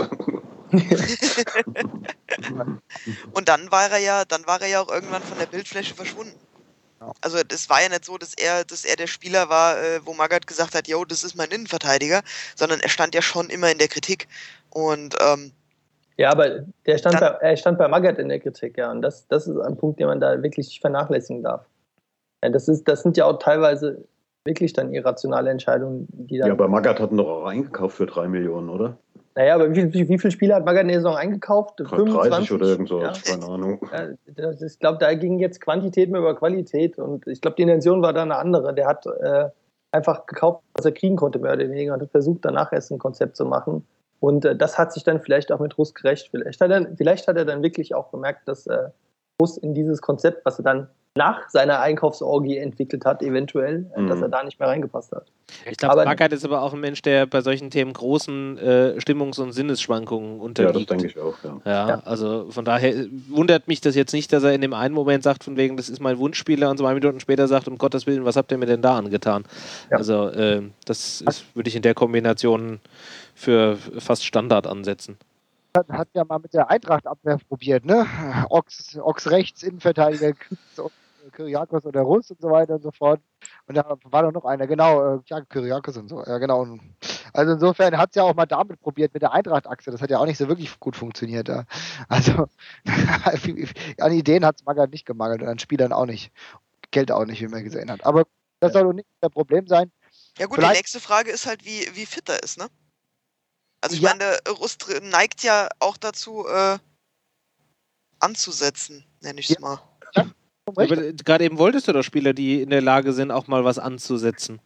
[SPEAKER 2] Und dann war er ja, dann war er ja auch irgendwann von der Bildfläche verschwunden.
[SPEAKER 5] Ja.
[SPEAKER 2] Also das war ja nicht so, dass er, dass er der Spieler war, äh, wo Magath gesagt hat, yo, das ist mein Innenverteidiger, sondern er stand ja schon immer in der Kritik. Und ähm,
[SPEAKER 4] Ja, aber der stand
[SPEAKER 2] Dann-
[SPEAKER 4] bei, er stand bei Magath in der Kritik, ja. Und das, das ist ein Punkt, den man da wirklich nicht vernachlässigen darf. Ja, das, ist, das sind ja auch teilweise wirklich dann irrationale Entscheidungen, die dann.
[SPEAKER 3] Ja, aber Magath hat ihn doch auch eingekauft für drei Millionen, oder?
[SPEAKER 4] Naja, aber wie, wie, wie viele Spieler hat Magath in der Saison eingekauft?
[SPEAKER 3] dreißig oder irgend so,
[SPEAKER 4] Ja.
[SPEAKER 3] keine Ahnung.
[SPEAKER 4] Ja, das, ich glaube, da ging jetzt Quantität mehr über Qualität und ich glaube, die Intention war da eine andere. Der hat äh, einfach gekauft, was er kriegen konnte, mehr oder weniger, und hat versucht, danach erst ein Konzept zu machen. Und äh, das hat sich dann vielleicht auch mit Russ gerecht. Vielleicht hat er, vielleicht hat er dann wirklich auch gemerkt, dass äh, Russ in dieses Konzept, was er dann nach seiner Einkaufsorgie entwickelt hat, eventuell, äh,
[SPEAKER 3] Mhm.
[SPEAKER 4] dass er da nicht mehr reingepasst hat.
[SPEAKER 1] Ich glaube,
[SPEAKER 4] Aber-
[SPEAKER 1] Magath ist aber auch ein Mensch, der bei solchen Themen großen äh, Stimmungs- und Sinnesschwankungen
[SPEAKER 3] Ja,
[SPEAKER 1] unterliegt.
[SPEAKER 3] das denke ich auch, ja.
[SPEAKER 1] Ja,
[SPEAKER 4] Ja.
[SPEAKER 1] also von daher äh, wundert mich das jetzt nicht, dass er in dem einen Moment sagt, von wegen, das ist mein Wunschspieler, und zwei Minuten später sagt, um Gottes Willen, was habt ihr mir denn da angetan?
[SPEAKER 4] Ja.
[SPEAKER 1] Also äh, das ist, würde ich in der Kombination für fast Standard ansetzen.
[SPEAKER 5] hat, hat ja mal mit der Eintracht-Abwehr probiert, ne? Ochs, Ochs rechts, Innenverteidiger, Kyriakos oder Russ und so weiter und so fort. Und da war doch noch einer, genau, äh, ja, Kyriakos und so, ja genau. Also insofern hat es ja auch mal damit probiert, mit der Eintracht-Achse. Das hat ja auch nicht so wirklich gut funktioniert. Ja. Also an Ideen hat es Magath nicht gemangelt und an Spielern auch nicht. Geld auch nicht, wie man gesehen hat. Aber das soll doch nicht das Problem sein.
[SPEAKER 2] ja gut,
[SPEAKER 5] Vielleicht-
[SPEAKER 2] die nächste Frage ist halt, wie, wie fit er ist, ne? Also ich
[SPEAKER 5] Ja.
[SPEAKER 2] meine, der Russ dr- neigt ja auch dazu, äh, anzusetzen, nenne ich es
[SPEAKER 5] Ja.
[SPEAKER 2] mal.
[SPEAKER 1] Aber äh, gerade eben wolltest du doch Spieler, die in der Lage sind, auch mal was anzusetzen.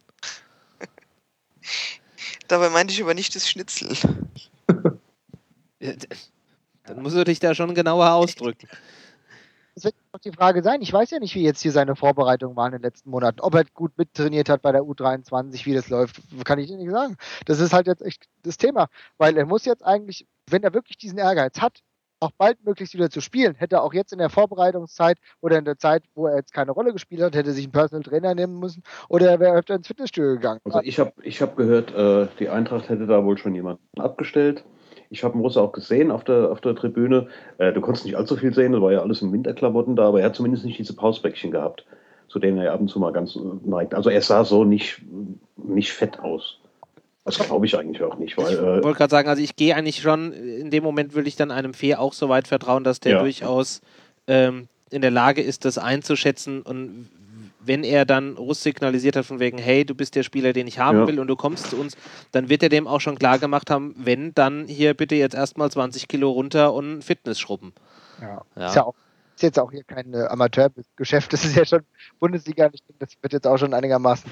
[SPEAKER 2] Dabei meinte ich aber nicht das Schnitzel.
[SPEAKER 1] Äh, d- Dann musst du dich da schon genauer ausdrücken.
[SPEAKER 5] Das wird doch die Frage sein. Ich weiß ja nicht, wie jetzt hier seine Vorbereitungen waren in den letzten Monaten. Ob er gut mittrainiert hat bei der U dreiundzwanzig, wie das läuft, kann ich dir nicht sagen. Das ist halt jetzt echt das Thema. Weil er muss jetzt eigentlich, wenn er wirklich diesen Ehrgeiz hat, auch baldmöglichst wieder zu spielen, hätte er auch jetzt in der Vorbereitungszeit oder in der Zeit, wo er jetzt keine Rolle gespielt hat, hätte sich einen Personal Trainer nehmen müssen oder er wäre öfter ins Fitnessstudio gegangen.
[SPEAKER 3] Also ich habe ich hab gehört, äh, die Eintracht hätte da wohl schon jemanden abgestellt. Ich habe den Russe auch gesehen auf der, auf der Tribüne. Äh, du konntest nicht allzu viel sehen, das war ja alles in Winterklamotten da, aber er hat zumindest nicht diese Pausbäckchen gehabt, zu denen er ab und zu mal ganz äh, neigt. Also er sah so nicht, nicht fett aus. Das glaube ich eigentlich auch nicht, weil
[SPEAKER 1] Ich
[SPEAKER 3] äh,
[SPEAKER 1] wollte gerade sagen, also ich gehe eigentlich schon, in dem Moment würde ich dann einem Fee auch so weit vertrauen, dass der
[SPEAKER 3] Ja.
[SPEAKER 1] durchaus ähm, in der Lage ist, das einzuschätzen und wenn er dann Rust signalisiert hat von wegen, hey, du bist der Spieler, den ich haben
[SPEAKER 3] Ja.
[SPEAKER 1] will und du kommst zu uns, dann wird er dem auch schon klar gemacht haben, wenn, dann hier bitte jetzt erstmal zwanzig Kilo runter und Fitness schrubben.
[SPEAKER 5] Ja.
[SPEAKER 1] Ja.
[SPEAKER 5] Ist ja auch, ist jetzt auch hier kein äh, Amateurgeschäft, das ist ja schon Bundesliga, ich denke, das wird jetzt auch schon einigermaßen.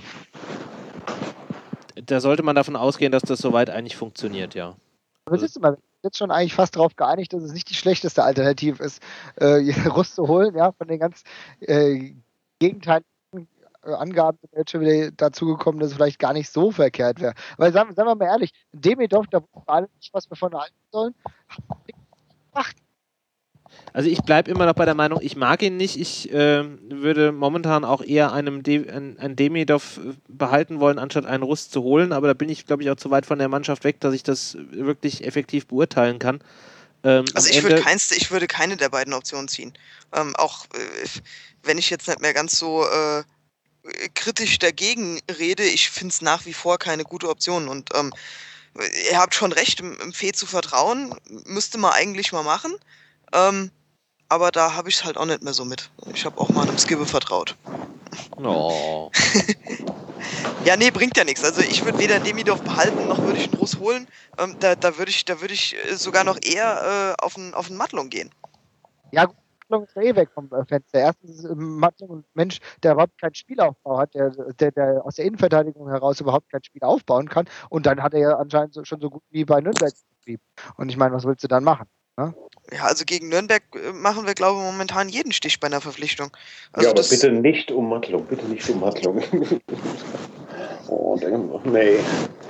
[SPEAKER 1] Da sollte man davon ausgehen, dass das soweit eigentlich funktioniert, ja.
[SPEAKER 5] Aber siehst du mal, wir sind jetzt schon eigentlich fast darauf geeinigt, dass es nicht die schlechteste Alternative ist, äh, Rust zu holen, ja, von den ganz äh, gegenteiligen äh, Angaben sind jetzt schon wieder dazu gekommen, dass es vielleicht gar nicht so verkehrt wäre. Aber sagen, sagen wir mal ehrlich, Demidov, da wussten wir alle nicht, was wir von halten sollen, hat
[SPEAKER 1] Also ich bleibe immer noch bei der Meinung, ich mag ihn nicht. Ich äh, würde momentan auch eher einem De ein, ein Demidov behalten wollen, anstatt einen Rust zu holen. Aber da bin ich, glaube ich, auch zu weit von der Mannschaft weg, dass ich das wirklich effektiv beurteilen kann. Ähm,
[SPEAKER 2] Also
[SPEAKER 1] am
[SPEAKER 2] ich würde,
[SPEAKER 1] Ende-
[SPEAKER 2] keins, ich würde keine der beiden Optionen ziehen. Ähm, auch äh, wenn ich jetzt nicht mehr ganz so äh, kritisch dagegen rede, ich finde es nach wie vor keine gute Option. Und ähm, ihr habt schon recht, im, im Fee zu vertrauen, müsste man eigentlich mal machen. Ähm, aber da habe ich es halt auch nicht mehr so mit. Ich habe auch mal einem Skibbe vertraut.
[SPEAKER 1] Oh.
[SPEAKER 2] Ja, nee, bringt ja nichts. Also ich würde weder Demidov behalten, noch würde ich einen Russ holen. Ähm, da da würde ich, da würd ich äh, sogar noch eher äh, auf einen auf einen Matlung gehen.
[SPEAKER 5] Ja, gut, Matlung ist ja eh weg vom äh, Fenster. Erstens ist ähm, Matlung ein Mensch, der überhaupt keinen Spielaufbau hat, der, der, der aus der Innenverteidigung heraus überhaupt kein Spiel aufbauen kann. Und dann hat er ja anscheinend so, schon so gut wie bei Nürnberg geblieben. Und ich meine, was willst du dann machen? Ne?
[SPEAKER 2] Ja, also gegen Nürnberg äh, machen wir, glaube ich, momentan jeden Stich bei einer Verpflichtung. Also
[SPEAKER 3] ja, aber
[SPEAKER 2] das,
[SPEAKER 3] bitte nicht um Mattlung, bitte nicht um Mattlung. Oh, denk, nee.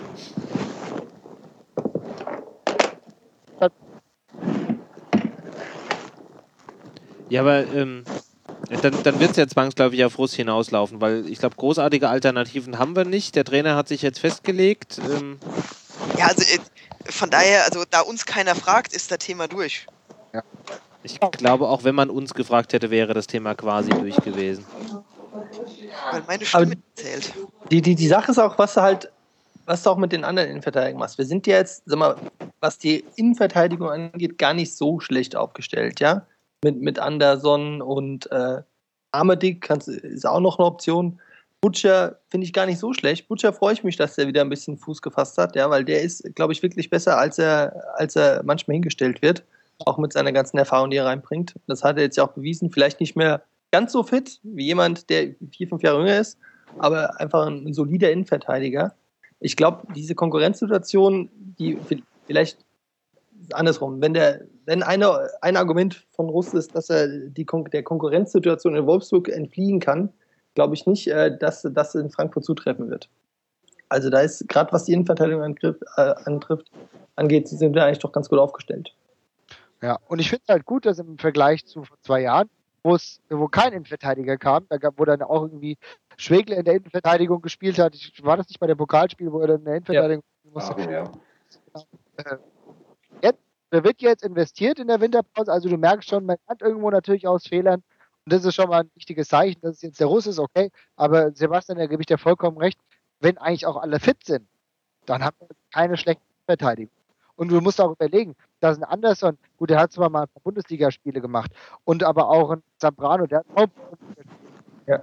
[SPEAKER 1] Ja, aber ähm, dann, dann wird es ja zwangsläufig auf Russ hinauslaufen, weil ich glaube, großartige Alternativen haben wir nicht. Der Trainer hat sich jetzt festgelegt. Ähm,
[SPEAKER 2] ja, also äh, von daher, also da uns keiner fragt, ist das Thema durch.
[SPEAKER 1] ich glaube, auch wenn man uns gefragt hätte, wäre das Thema quasi durch gewesen.
[SPEAKER 2] Weil meine
[SPEAKER 4] Aber
[SPEAKER 2] Stimme zählt.
[SPEAKER 4] die, die, die Sache ist auch, was du halt, was du auch mit den anderen Innenverteidigungen machst. Wir sind ja jetzt, sag mal, was die Innenverteidigung angeht, gar nicht so schlecht aufgestellt, ja. Mit, mit Anderson und äh, Armedick kannst, ist auch noch eine Option. Butcher finde ich gar nicht so schlecht. Butcher freue ich mich, dass der wieder ein bisschen Fuß gefasst hat, ja, weil der ist, glaube ich, wirklich besser, als er, als er manchmal hingestellt wird. Auch mit seiner ganzen Erfahrung, die er reinbringt. Das hat er jetzt ja auch bewiesen. Vielleicht nicht mehr ganz so fit wie jemand, der vier, fünf Jahre jünger ist, aber einfach ein, ein solider Innenverteidiger. Ich glaube, diese Konkurrenzsituation, die vielleicht andersrum, wenn der, wenn eine, ein Argument von Russ ist, dass er die Kon der Konkurrenzsituation in Wolfsburg entfliehen kann, glaube ich nicht, äh, dass das in Frankfurt zutreffen wird. Also da ist, gerade was die Innenverteidigung angriff, äh, antrifft, angeht, sind wir eigentlich doch ganz gut aufgestellt.
[SPEAKER 5] Ja, und ich finde es halt gut, dass im Vergleich zu vor zwei Jahren, wo es, wo kein Innenverteidiger kam, da gab, wo dann auch irgendwie Schwegler in der Innenverteidigung gespielt hat. Ich, war das nicht bei dem Pokalspiel, wo er dann in der Innenverteidigung spielen musste?
[SPEAKER 3] Ah, ja.
[SPEAKER 5] Äh, Jetzt, da wird jetzt investiert in der Winterpause, also du merkst schon, man hat irgendwo natürlich aus Fehlern und das ist schon mal ein wichtiges Zeichen, dass es jetzt der Russ ist, okay, aber Sebastian, da gebe ich dir vollkommen recht, wenn eigentlich auch alle fit sind, dann haben wir keine schlechte Verteidigung. Und du musst auch überlegen, dass ein Anderson, gut, der hat zwar mal ein paar Bundesligaspiele gemacht und aber auch ein Zambrano, der hat auch
[SPEAKER 4] Ja.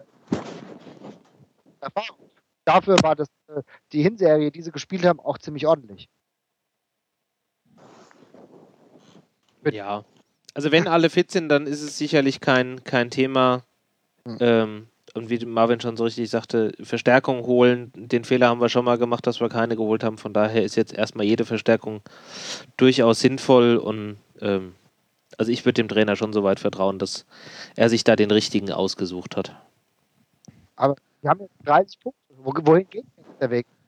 [SPEAKER 5] Erfahrung. Dafür war das äh, die Hinserie, die sie gespielt haben, auch ziemlich ordentlich.
[SPEAKER 1] Ja. Also wenn alle fit sind, dann ist es sicherlich kein, kein Thema.
[SPEAKER 5] Hm.
[SPEAKER 1] Ähm, und wie Marvin schon so richtig sagte, Verstärkung holen. Den Fehler haben wir schon mal gemacht, dass wir keine geholt haben. Von daher ist jetzt erstmal jede Verstärkung durchaus sinnvoll. Und ähm, also ich würde dem Trainer schon so weit vertrauen, dass er sich da den richtigen ausgesucht hat.
[SPEAKER 5] Aber wir haben jetzt dreißig Punkte. Wo, wohin geht jetzt der Weg?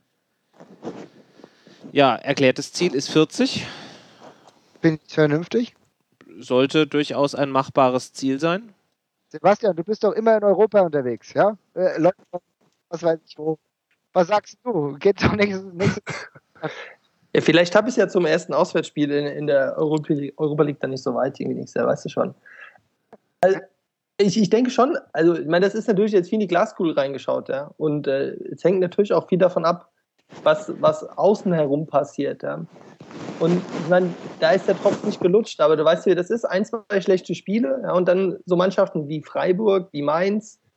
[SPEAKER 1] Ja, erklärtes Ziel ist vierzig.
[SPEAKER 5] Bin ich vernünftig?
[SPEAKER 1] Sollte durchaus ein machbares Ziel sein.
[SPEAKER 5] Sebastian, du bist doch immer in Europa unterwegs, ja? Äh, Leute, was weiß ich wo. Was sagst du? Geht doch nächstes, nächstes
[SPEAKER 4] Ja, vielleicht habe ich es ja zum ersten Auswärtsspiel in, in der Europa League, Europa League dann nicht so weit, irgendwie nichts, weißt du schon. Also, ich, ich denke schon, also ich meine, das ist natürlich jetzt viel in die Glaskugel reingeschaut, ja. Und äh, es hängt natürlich auch viel davon ab, was, was außen herum passiert, ja. Und ich meine, da ist der Tropf nicht gelutscht, aber du weißt ja, das ist ein, zwei schlechte Spiele, ja, und dann so Mannschaften wie Freiburg, wie Mainz,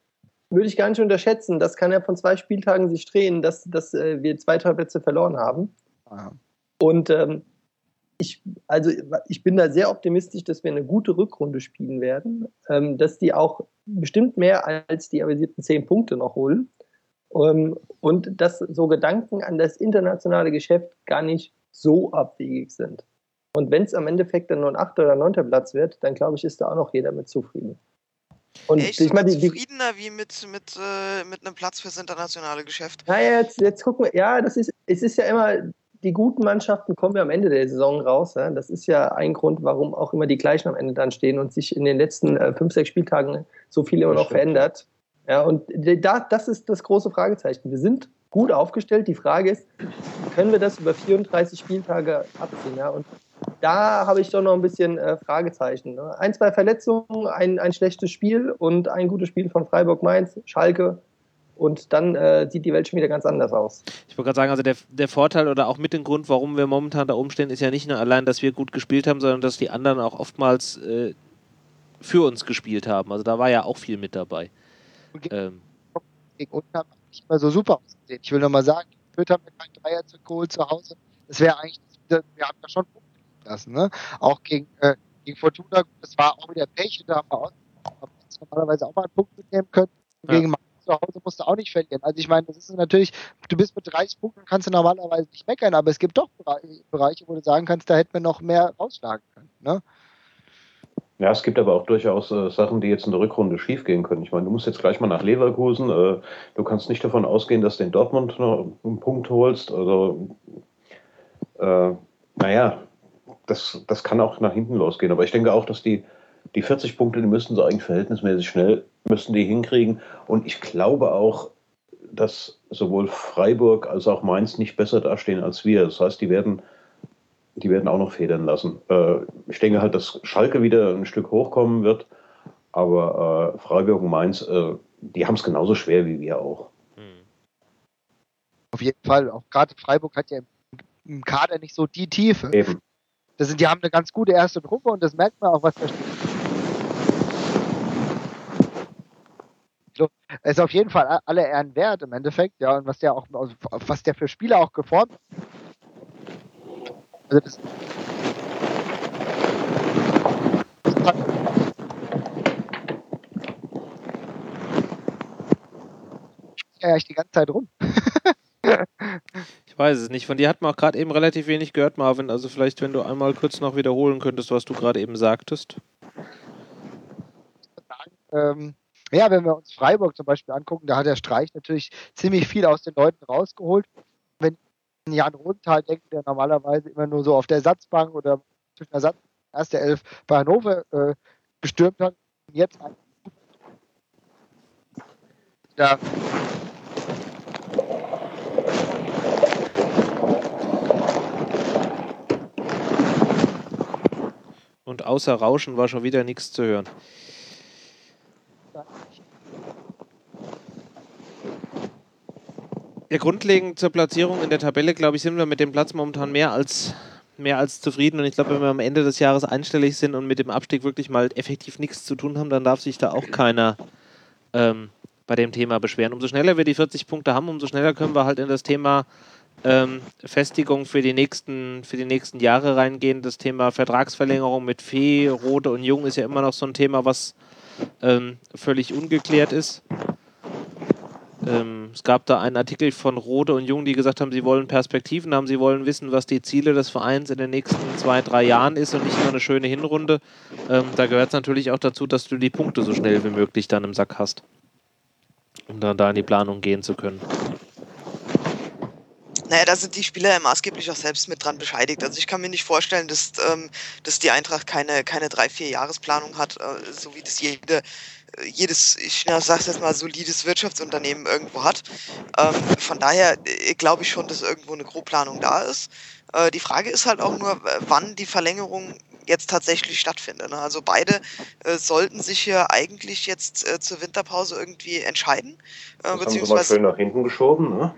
[SPEAKER 4] würde ich gar nicht unterschätzen. Das kann ja von zwei Spieltagen sich drehen, dass, dass äh, wir zwei, drei Plätze verloren haben.
[SPEAKER 5] Ja.
[SPEAKER 4] Und ähm, ich, also ich bin da sehr optimistisch, dass wir eine gute Rückrunde spielen werden, ähm, dass die auch bestimmt mehr als die avisierten zehn Punkte noch holen. Ähm, und dass so Gedanken an das internationale Geschäft gar nicht so abwegig sind. Und wenn es am Endeffekt dann nur ein achter oder neunter Platz wird, dann glaube ich, ist da auch noch jeder mit zufrieden.
[SPEAKER 2] Und Echt
[SPEAKER 4] ich meine, die, die,
[SPEAKER 2] zufriedener wie mit, mit, äh, mit einem Platz fürs internationale Geschäft.
[SPEAKER 4] Naja, jetzt, jetzt gucken wir, ja, das ist, es ist ja immer, die guten Mannschaften kommen ja am Ende der Saison raus. Ja? Das ist ja ein Grund, warum auch immer die gleichen am Ende dann stehen und sich in den letzten äh, fünf, sechs Spieltagen so viel immer noch verändert. Ja, und da, das ist das große Fragezeichen. Wir sind gut aufgestellt. Die Frage ist, können wir das über vierunddreißig Spieltage abziehen? Ja? Und da habe ich doch noch ein bisschen äh, Fragezeichen. Ne? Ein, zwei Verletzungen, ein, ein schlechtes Spiel und ein gutes Spiel von Freiburg-Mainz, Schalke. Und dann äh, sieht die Welt schon wieder ganz anders aus.
[SPEAKER 1] Ich wollte gerade sagen, also der, der Vorteil oder auch mit dem Grund, warum wir momentan da oben stehen, ist ja nicht nur allein, dass wir gut gespielt haben, sondern dass die anderen auch oftmals äh, für uns gespielt haben. Also da war ja auch viel mit dabei.
[SPEAKER 5] Gegen,
[SPEAKER 1] ähm.
[SPEAKER 5] gegen uns haben wir nicht immer so super ausgesehen. Ich will nochmal sagen, Fürth haben wir keinen Dreier zu geholt zu Hause. Das wäre eigentlich, wir haben da schon Punkte lassen. Ne? Auch gegen, äh, gegen Fortuna, das war auch wieder Pech, da haben wir auch, haben wir normalerweise auch mal einen Punkt mitnehmen können. Ja. Gegen Mainz zu Hause musst du auch nicht verlieren. Also ich meine, das ist natürlich, du bist mit dreißig Punkten, kannst du normalerweise nicht meckern, aber es gibt doch Bereiche, wo du sagen kannst, da hätten wir noch mehr rausschlagen können. Ne?
[SPEAKER 3] Ja, es gibt aber auch durchaus äh, Sachen, die jetzt in der Rückrunde schiefgehen können. Ich meine, du musst jetzt gleich mal nach Leverkusen. Äh, du kannst nicht davon ausgehen, dass du in Dortmund noch einen Punkt holst. Also, äh, naja, das, das kann auch nach hinten losgehen. Aber ich denke auch, dass die, die vierzig Punkte, die müssten sie eigentlich verhältnismäßig schnell müssten die hinkriegen. Und ich glaube auch, dass sowohl Freiburg als auch Mainz nicht besser dastehen als wir. Das heißt, die werden Die werden auch noch federn lassen. Äh, ich denke halt, dass Schalke wieder ein Stück hochkommen wird, aber äh, Freiburg und Mainz, äh, die haben es genauso schwer wie wir auch.
[SPEAKER 5] Auf jeden Fall. Auch gerade Freiburg hat ja im, im Kader nicht so die Tiefe.
[SPEAKER 3] Eben.
[SPEAKER 5] Das sind, die haben eine ganz gute erste Truppe und das merkt man auch, was da steht. Es ist auf jeden Fall alle Ehren wert im Endeffekt, ja, und was der auch, was der für Spieler auch geformt hat. Also das ja eigentlich die ganze Zeit rum.
[SPEAKER 1] Ich weiß es nicht. Von dir hat man auch gerade eben relativ wenig gehört, Marvin. Also vielleicht, wenn du einmal kurz noch wiederholen könntest, was du gerade eben sagtest.
[SPEAKER 5] Ähm, ja, wenn wir uns Freiburg zum Beispiel angucken, da hat der Streich natürlich ziemlich viel aus den Leuten rausgeholt. Wenn Jan Rosenthal denkt, der normalerweise immer nur so auf der Ersatzbank oder zwischen der erste Elf bei Hannover äh, gestürmt hat, und jetzt da
[SPEAKER 1] Und außer Rauschen war schon wieder nichts zu hören. Ja, grundlegend zur Platzierung in der Tabelle, glaube ich, sind wir mit dem Platz momentan mehr als, mehr als zufrieden. Und ich glaube, wenn wir am Ende des Jahres einstellig sind und mit dem Abstieg wirklich mal effektiv nichts zu tun haben, dann darf sich da auch keiner ähm, bei dem Thema beschweren. Umso schneller wir die vierzig Punkte haben, umso schneller können wir halt in das Thema ähm, Festigung für die nächsten, für die nächsten Jahre reingehen. Das Thema Vertragsverlängerung mit Fee, Rode und Jung ist ja immer noch so ein Thema, was ähm, völlig ungeklärt ist. Ähm, es gab da einen Artikel von Rode und Jung, die gesagt haben, sie wollen Perspektiven haben, sie wollen wissen, was die Ziele des Vereins in den nächsten zwei, drei Jahren ist und nicht nur eine schöne Hinrunde. Ähm, da gehört es natürlich auch dazu, dass du die Punkte so schnell wie möglich dann im Sack hast, um dann da in die Planung gehen zu können.
[SPEAKER 2] Naja, da sind die Spieler ja maßgeblich auch selbst mit dran bescheidigt. Also ich kann mir nicht vorstellen, dass, ähm, dass die Eintracht keine, keine drei, vier Jahresplanung hat, äh, so wie das jede, jedes, ich sag's jetzt mal, solides Wirtschaftsunternehmen irgendwo hat. Ähm, von daher äh, glaube ich schon, dass irgendwo eine Grobplanung da ist. Äh, die Frage ist halt auch nur, wann die Verlängerung jetzt tatsächlich stattfindet. Ne? Also beide äh, sollten sich hier eigentlich jetzt äh, zur Winterpause irgendwie entscheiden. Äh,
[SPEAKER 3] das haben sie mal schön nach hinten geschoben, ne?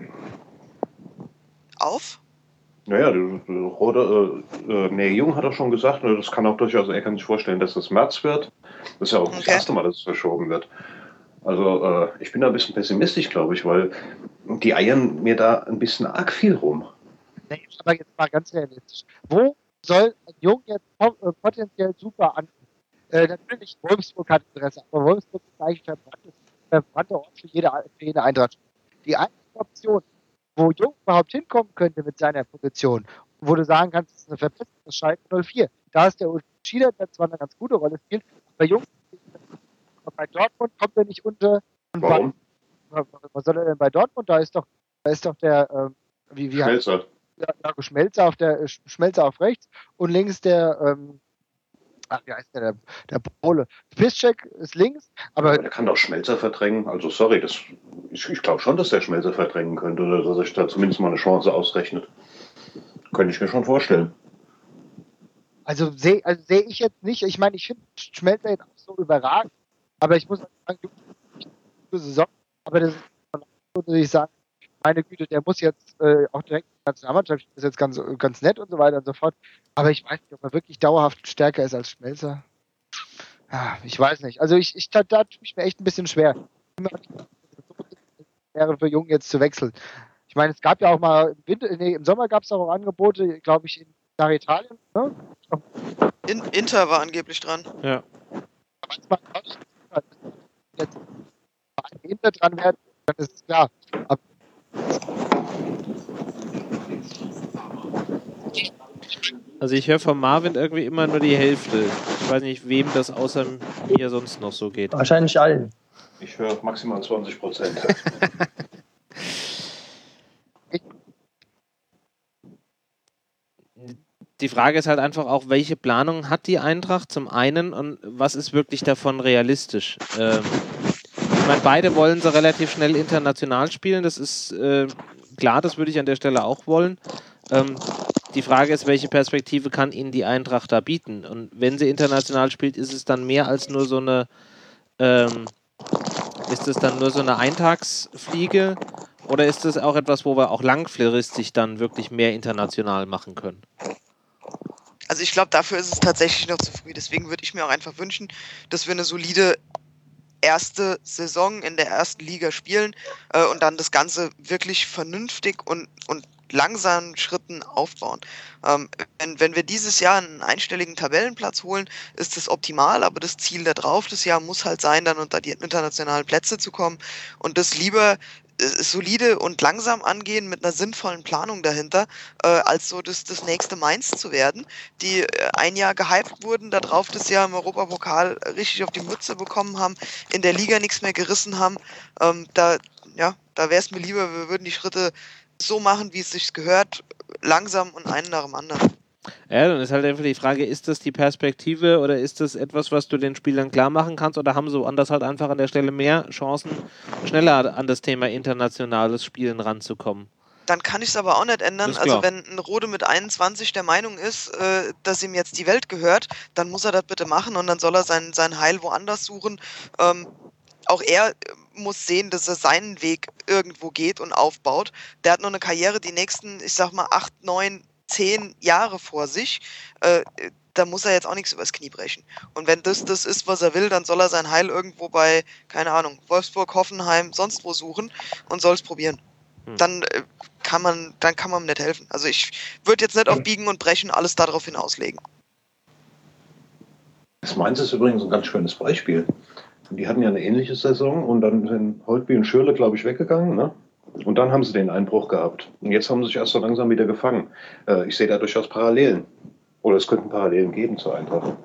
[SPEAKER 2] Auf?
[SPEAKER 3] Naja, Rode, äh, nee, Jung hat er schon gesagt, ne, das kann auch durchaus, er kann sich vorstellen, dass das März wird. Das ist ja auch okay. Das erste Mal, dass es verschoben wird. Also äh, ich bin da ein bisschen pessimistisch, glaube ich, weil die eiern mir da ein bisschen arg viel rum.
[SPEAKER 5] Nee, aber jetzt mal ganz realistisch. Wo soll ein Jung jetzt po- potenziell super an? Äh, natürlich, Wolfsburg hat Interesse, aber Wolfsburg ist eigentlich verbranntes, verbrannter Ort für jede, für jede Eintracht. Die einzige Option, wo Jung überhaupt hinkommen könnte mit seiner Position, wo du sagen kannst, das ist eine Verbesserung, das Schalke null vier. Da ist der Schieder, der zwar eine ganz gute Rolle spielt, aber Jung bei Dortmund kommt er nicht unter. Und
[SPEAKER 3] Warum?
[SPEAKER 5] Bei, was soll er denn bei Dortmund? Da ist doch, da ist doch der, ähm, wie, wie
[SPEAKER 3] Schmelzer.
[SPEAKER 5] der, der Schmelzer auf der Schmelzer auf rechts und links der, ähm, ach, wie heißt der, der, der Pole. Piszczek ist links, aber,
[SPEAKER 3] Aber der kann doch Schmelzer verdrängen. Also sorry, das, ich, ich glaube schon, dass der Schmelzer verdrängen könnte oder dass er sich da zumindest mal eine Chance ausrechnet. Könnte ich mir schon vorstellen.
[SPEAKER 5] also sehe also seh ich jetzt nicht. Ich meine, ich finde Schmelzer jetzt auch so überragend, aber ich muss sagen, gute Saison, aber das ist so, dass ich sage, meine Güte, der muss jetzt äh, auch direkt in die Nationalmannschaft, ist jetzt ganz, ganz nett und so weiter und so fort. Aber ich weiß nicht, ob er wirklich dauerhaft stärker ist als Schmelzer. Ja, ich weiß nicht. Also ich, ich da, da tue ich mir echt ein bisschen schwer. Wäre für Jung jetzt zu wechseln. Ich meine, es gab ja auch mal im, Winter, nee, im Sommer gab es auch Angebote, glaube ich, in, nach Italien. Ne?
[SPEAKER 2] In, Inter war angeblich dran.
[SPEAKER 1] Ja.
[SPEAKER 5] Manchmal jetzt Inter dran werden, dann ist es klar. Aber
[SPEAKER 1] Also ich höre von Marvin irgendwie immer nur die Hälfte. Ich weiß nicht, wem das außer mir sonst noch so geht.
[SPEAKER 4] Wahrscheinlich allen.
[SPEAKER 3] Ich höre maximal zwanzig Prozent.
[SPEAKER 1] Die Frage ist halt einfach auch, welche Planung hat die Eintracht zum einen und was ist wirklich davon realistisch? Ähm, ich meine, beide wollen sie relativ schnell international spielen, das ist äh, klar, das würde ich an der Stelle auch wollen. Ähm, die Frage ist, welche Perspektive kann ihnen die Eintracht da bieten? Und wenn sie international spielt, ist es dann mehr als nur so eine, ähm, ist es dann nur so eine Eintagsfliege oder ist es auch etwas, wo wir auch langfristig dann wirklich mehr international machen können?
[SPEAKER 2] Also ich glaube, dafür ist es tatsächlich noch zu früh. Deswegen würde ich mir auch einfach wünschen, dass wir eine solide erste Saison in der ersten Liga spielen äh, und dann das Ganze wirklich vernünftig und, und langsamen Schritten aufbauen. Ähm, wenn, wenn wir dieses Jahr einen einstelligen Tabellenplatz holen, ist das optimal, aber das Ziel da drauf das Jahr muss halt sein, dann unter die internationalen Plätze zu kommen und das lieber äh, solide und langsam angehen mit einer sinnvollen Planung dahinter, äh, als so das, das nächste Mainz zu werden, die äh, ein Jahr gehypt wurden, da drauf das Jahr im Europapokal richtig auf die Mütze bekommen haben, in der Liga nichts mehr gerissen haben. Ähm, da ja, da wäre es mir lieber, wir würden die Schritte so machen, wie es sich gehört, langsam und einen nach dem anderen.
[SPEAKER 1] Ja, dann ist halt einfach die Frage, ist das die Perspektive oder ist das etwas, was du den Spielern klar machen kannst oder haben sie woanders halt einfach an der Stelle mehr Chancen, schneller an das Thema internationales Spielen ranzukommen?
[SPEAKER 2] Dann kann ich es aber auch nicht ändern.
[SPEAKER 1] Ist
[SPEAKER 2] Also
[SPEAKER 1] klar.
[SPEAKER 2] wenn ein Rode mit einundzwanzig der Meinung ist, äh, dass ihm jetzt die Welt gehört, dann muss er das bitte machen und dann soll er sein, sein Heil woanders suchen. Ähm, auch er äh, muss sehen, dass er seinen Weg irgendwo geht und aufbaut. Der hat noch eine Karriere die nächsten, ich sag mal, acht, neun, zehn Jahre vor sich. Äh, da muss er jetzt auch nichts übers Knie brechen. Und wenn das das ist, was er will, dann soll er sein Heil irgendwo bei, keine Ahnung, Wolfsburg, Hoffenheim, sonst wo suchen und soll es probieren.
[SPEAKER 1] Hm.
[SPEAKER 2] Dann äh, kann man, dann kann man ihm nicht helfen. Also ich würde jetzt nicht auf Biegen und Brechen alles darauf hinauslegen.
[SPEAKER 3] Das Mainz ist übrigens ein ganz schönes Beispiel. Die hatten ja eine ähnliche Saison und dann sind Holtby und Schürrle, glaube ich, weggegangen. Ne? Und dann haben sie den Einbruch gehabt. Und jetzt haben sie sich erst so langsam wieder gefangen. Äh, ich sehe da durchaus Parallelen. Oder es könnten Parallelen geben zur Eintracht.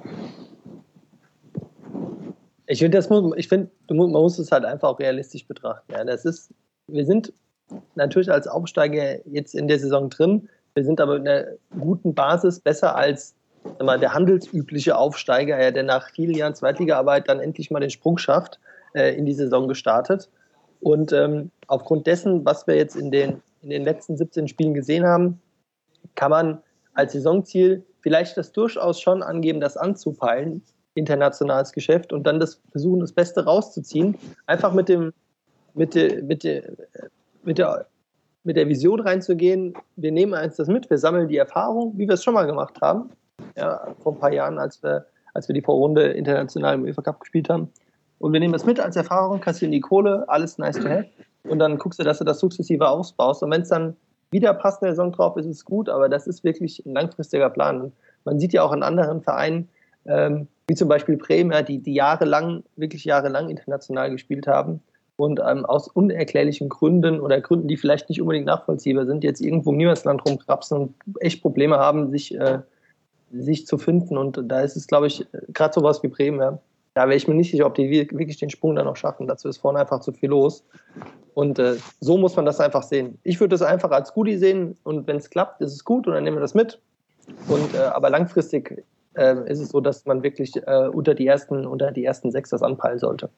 [SPEAKER 4] Ich finde, das muss, ich finde, man muss es halt einfach auch realistisch betrachten. Ja, das ist, wir sind natürlich als Aufsteiger jetzt in der Saison drin. Wir sind aber mit einer guten Basis besser als mal, der handelsübliche Aufsteiger, ja, der nach vielen Jahren Zweitligaarbeit dann endlich mal den Sprung schafft, äh, in die Saison gestartet. Und ähm, aufgrund dessen, was wir jetzt in den, in den letzten siebzehn Spielen gesehen haben, kann man als Saisonziel vielleicht das durchaus schon angeben, das anzupeilen, internationales Geschäft, und dann das versuchen, das Beste rauszuziehen. Einfach mit dem, mit der, mit der, mit der, mit der Vision reinzugehen, wir nehmen eins das mit, wir sammeln die Erfahrung, wie wir es schon mal gemacht haben, ja, vor ein paar Jahren, als wir, als wir die Vorrunde international im UEFA Cup gespielt haben. und wir nehmen das mit als Erfahrung, kassieren die Kohle, alles nice to have und dann guckst du, dass du das sukzessive ausbaust und wenn es dann wieder passt in der Saison drauf, ist es gut, aber das ist wirklich ein langfristiger Plan. Und man sieht ja auch in anderen Vereinen, ähm, wie zum Beispiel Bremen, ja, die, die jahrelang, wirklich jahrelang international gespielt haben und ähm, aus unerklärlichen Gründen oder Gründen, die vielleicht nicht unbedingt nachvollziehbar sind, jetzt irgendwo im Niemandsland rumkrapsen und echt Probleme haben, sich, äh, sich zu finden. Und da ist es, glaube ich, gerade sowas wie Bremen, ja, da wäre ich mir nicht sicher, ob die wirklich den Sprung dann noch schaffen. Dazu ist vorne einfach zu viel los. Und äh, so muss man das einfach sehen. Ich würde das einfach als Goodie sehen und wenn es klappt, ist es gut und dann nehmen wir das mit. Und, äh, aber langfristig äh, ist es so, dass man wirklich äh, unter, die ersten, unter die ersten sechs das anpeilen sollte.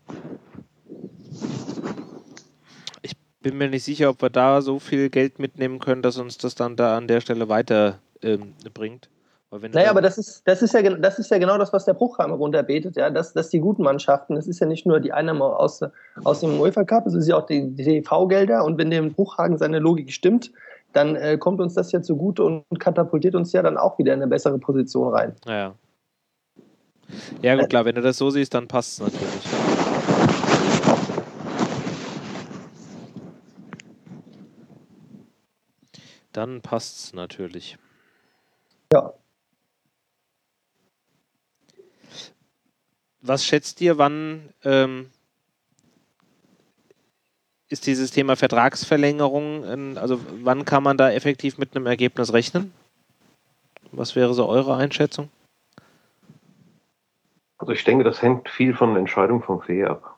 [SPEAKER 1] Ich bin mir nicht sicher, ob wir da so viel Geld mitnehmen können, dass uns das dann da an der Stelle weiter ähm, bringt. Weil wenn
[SPEAKER 4] naja, aber das ist, das, ist ja, das ist ja genau das, was der Bruchhammer runterbetet, ja, dass, dass die guten Mannschaften, das ist ja nicht nur die Einnahme aus, aus dem UEFA Cup, es ist ja auch die, die T V-Gelder und wenn dem Bruchhagen seine Logik stimmt, dann äh, kommt uns das ja zugute und katapultiert uns ja dann auch wieder in eine bessere Position rein.
[SPEAKER 1] Ja, ja gut, klar, wenn du das so siehst, dann passt es natürlich. Dann passt es natürlich.
[SPEAKER 4] Ja.
[SPEAKER 1] Was schätzt ihr, wann ähm, ist dieses Thema Vertragsverlängerung, ähm, also wann kann man da effektiv mit einem Ergebnis rechnen? Was wäre so eure Einschätzung?
[SPEAKER 3] Also ich denke, das hängt viel von der Entscheidung vom Fee ab.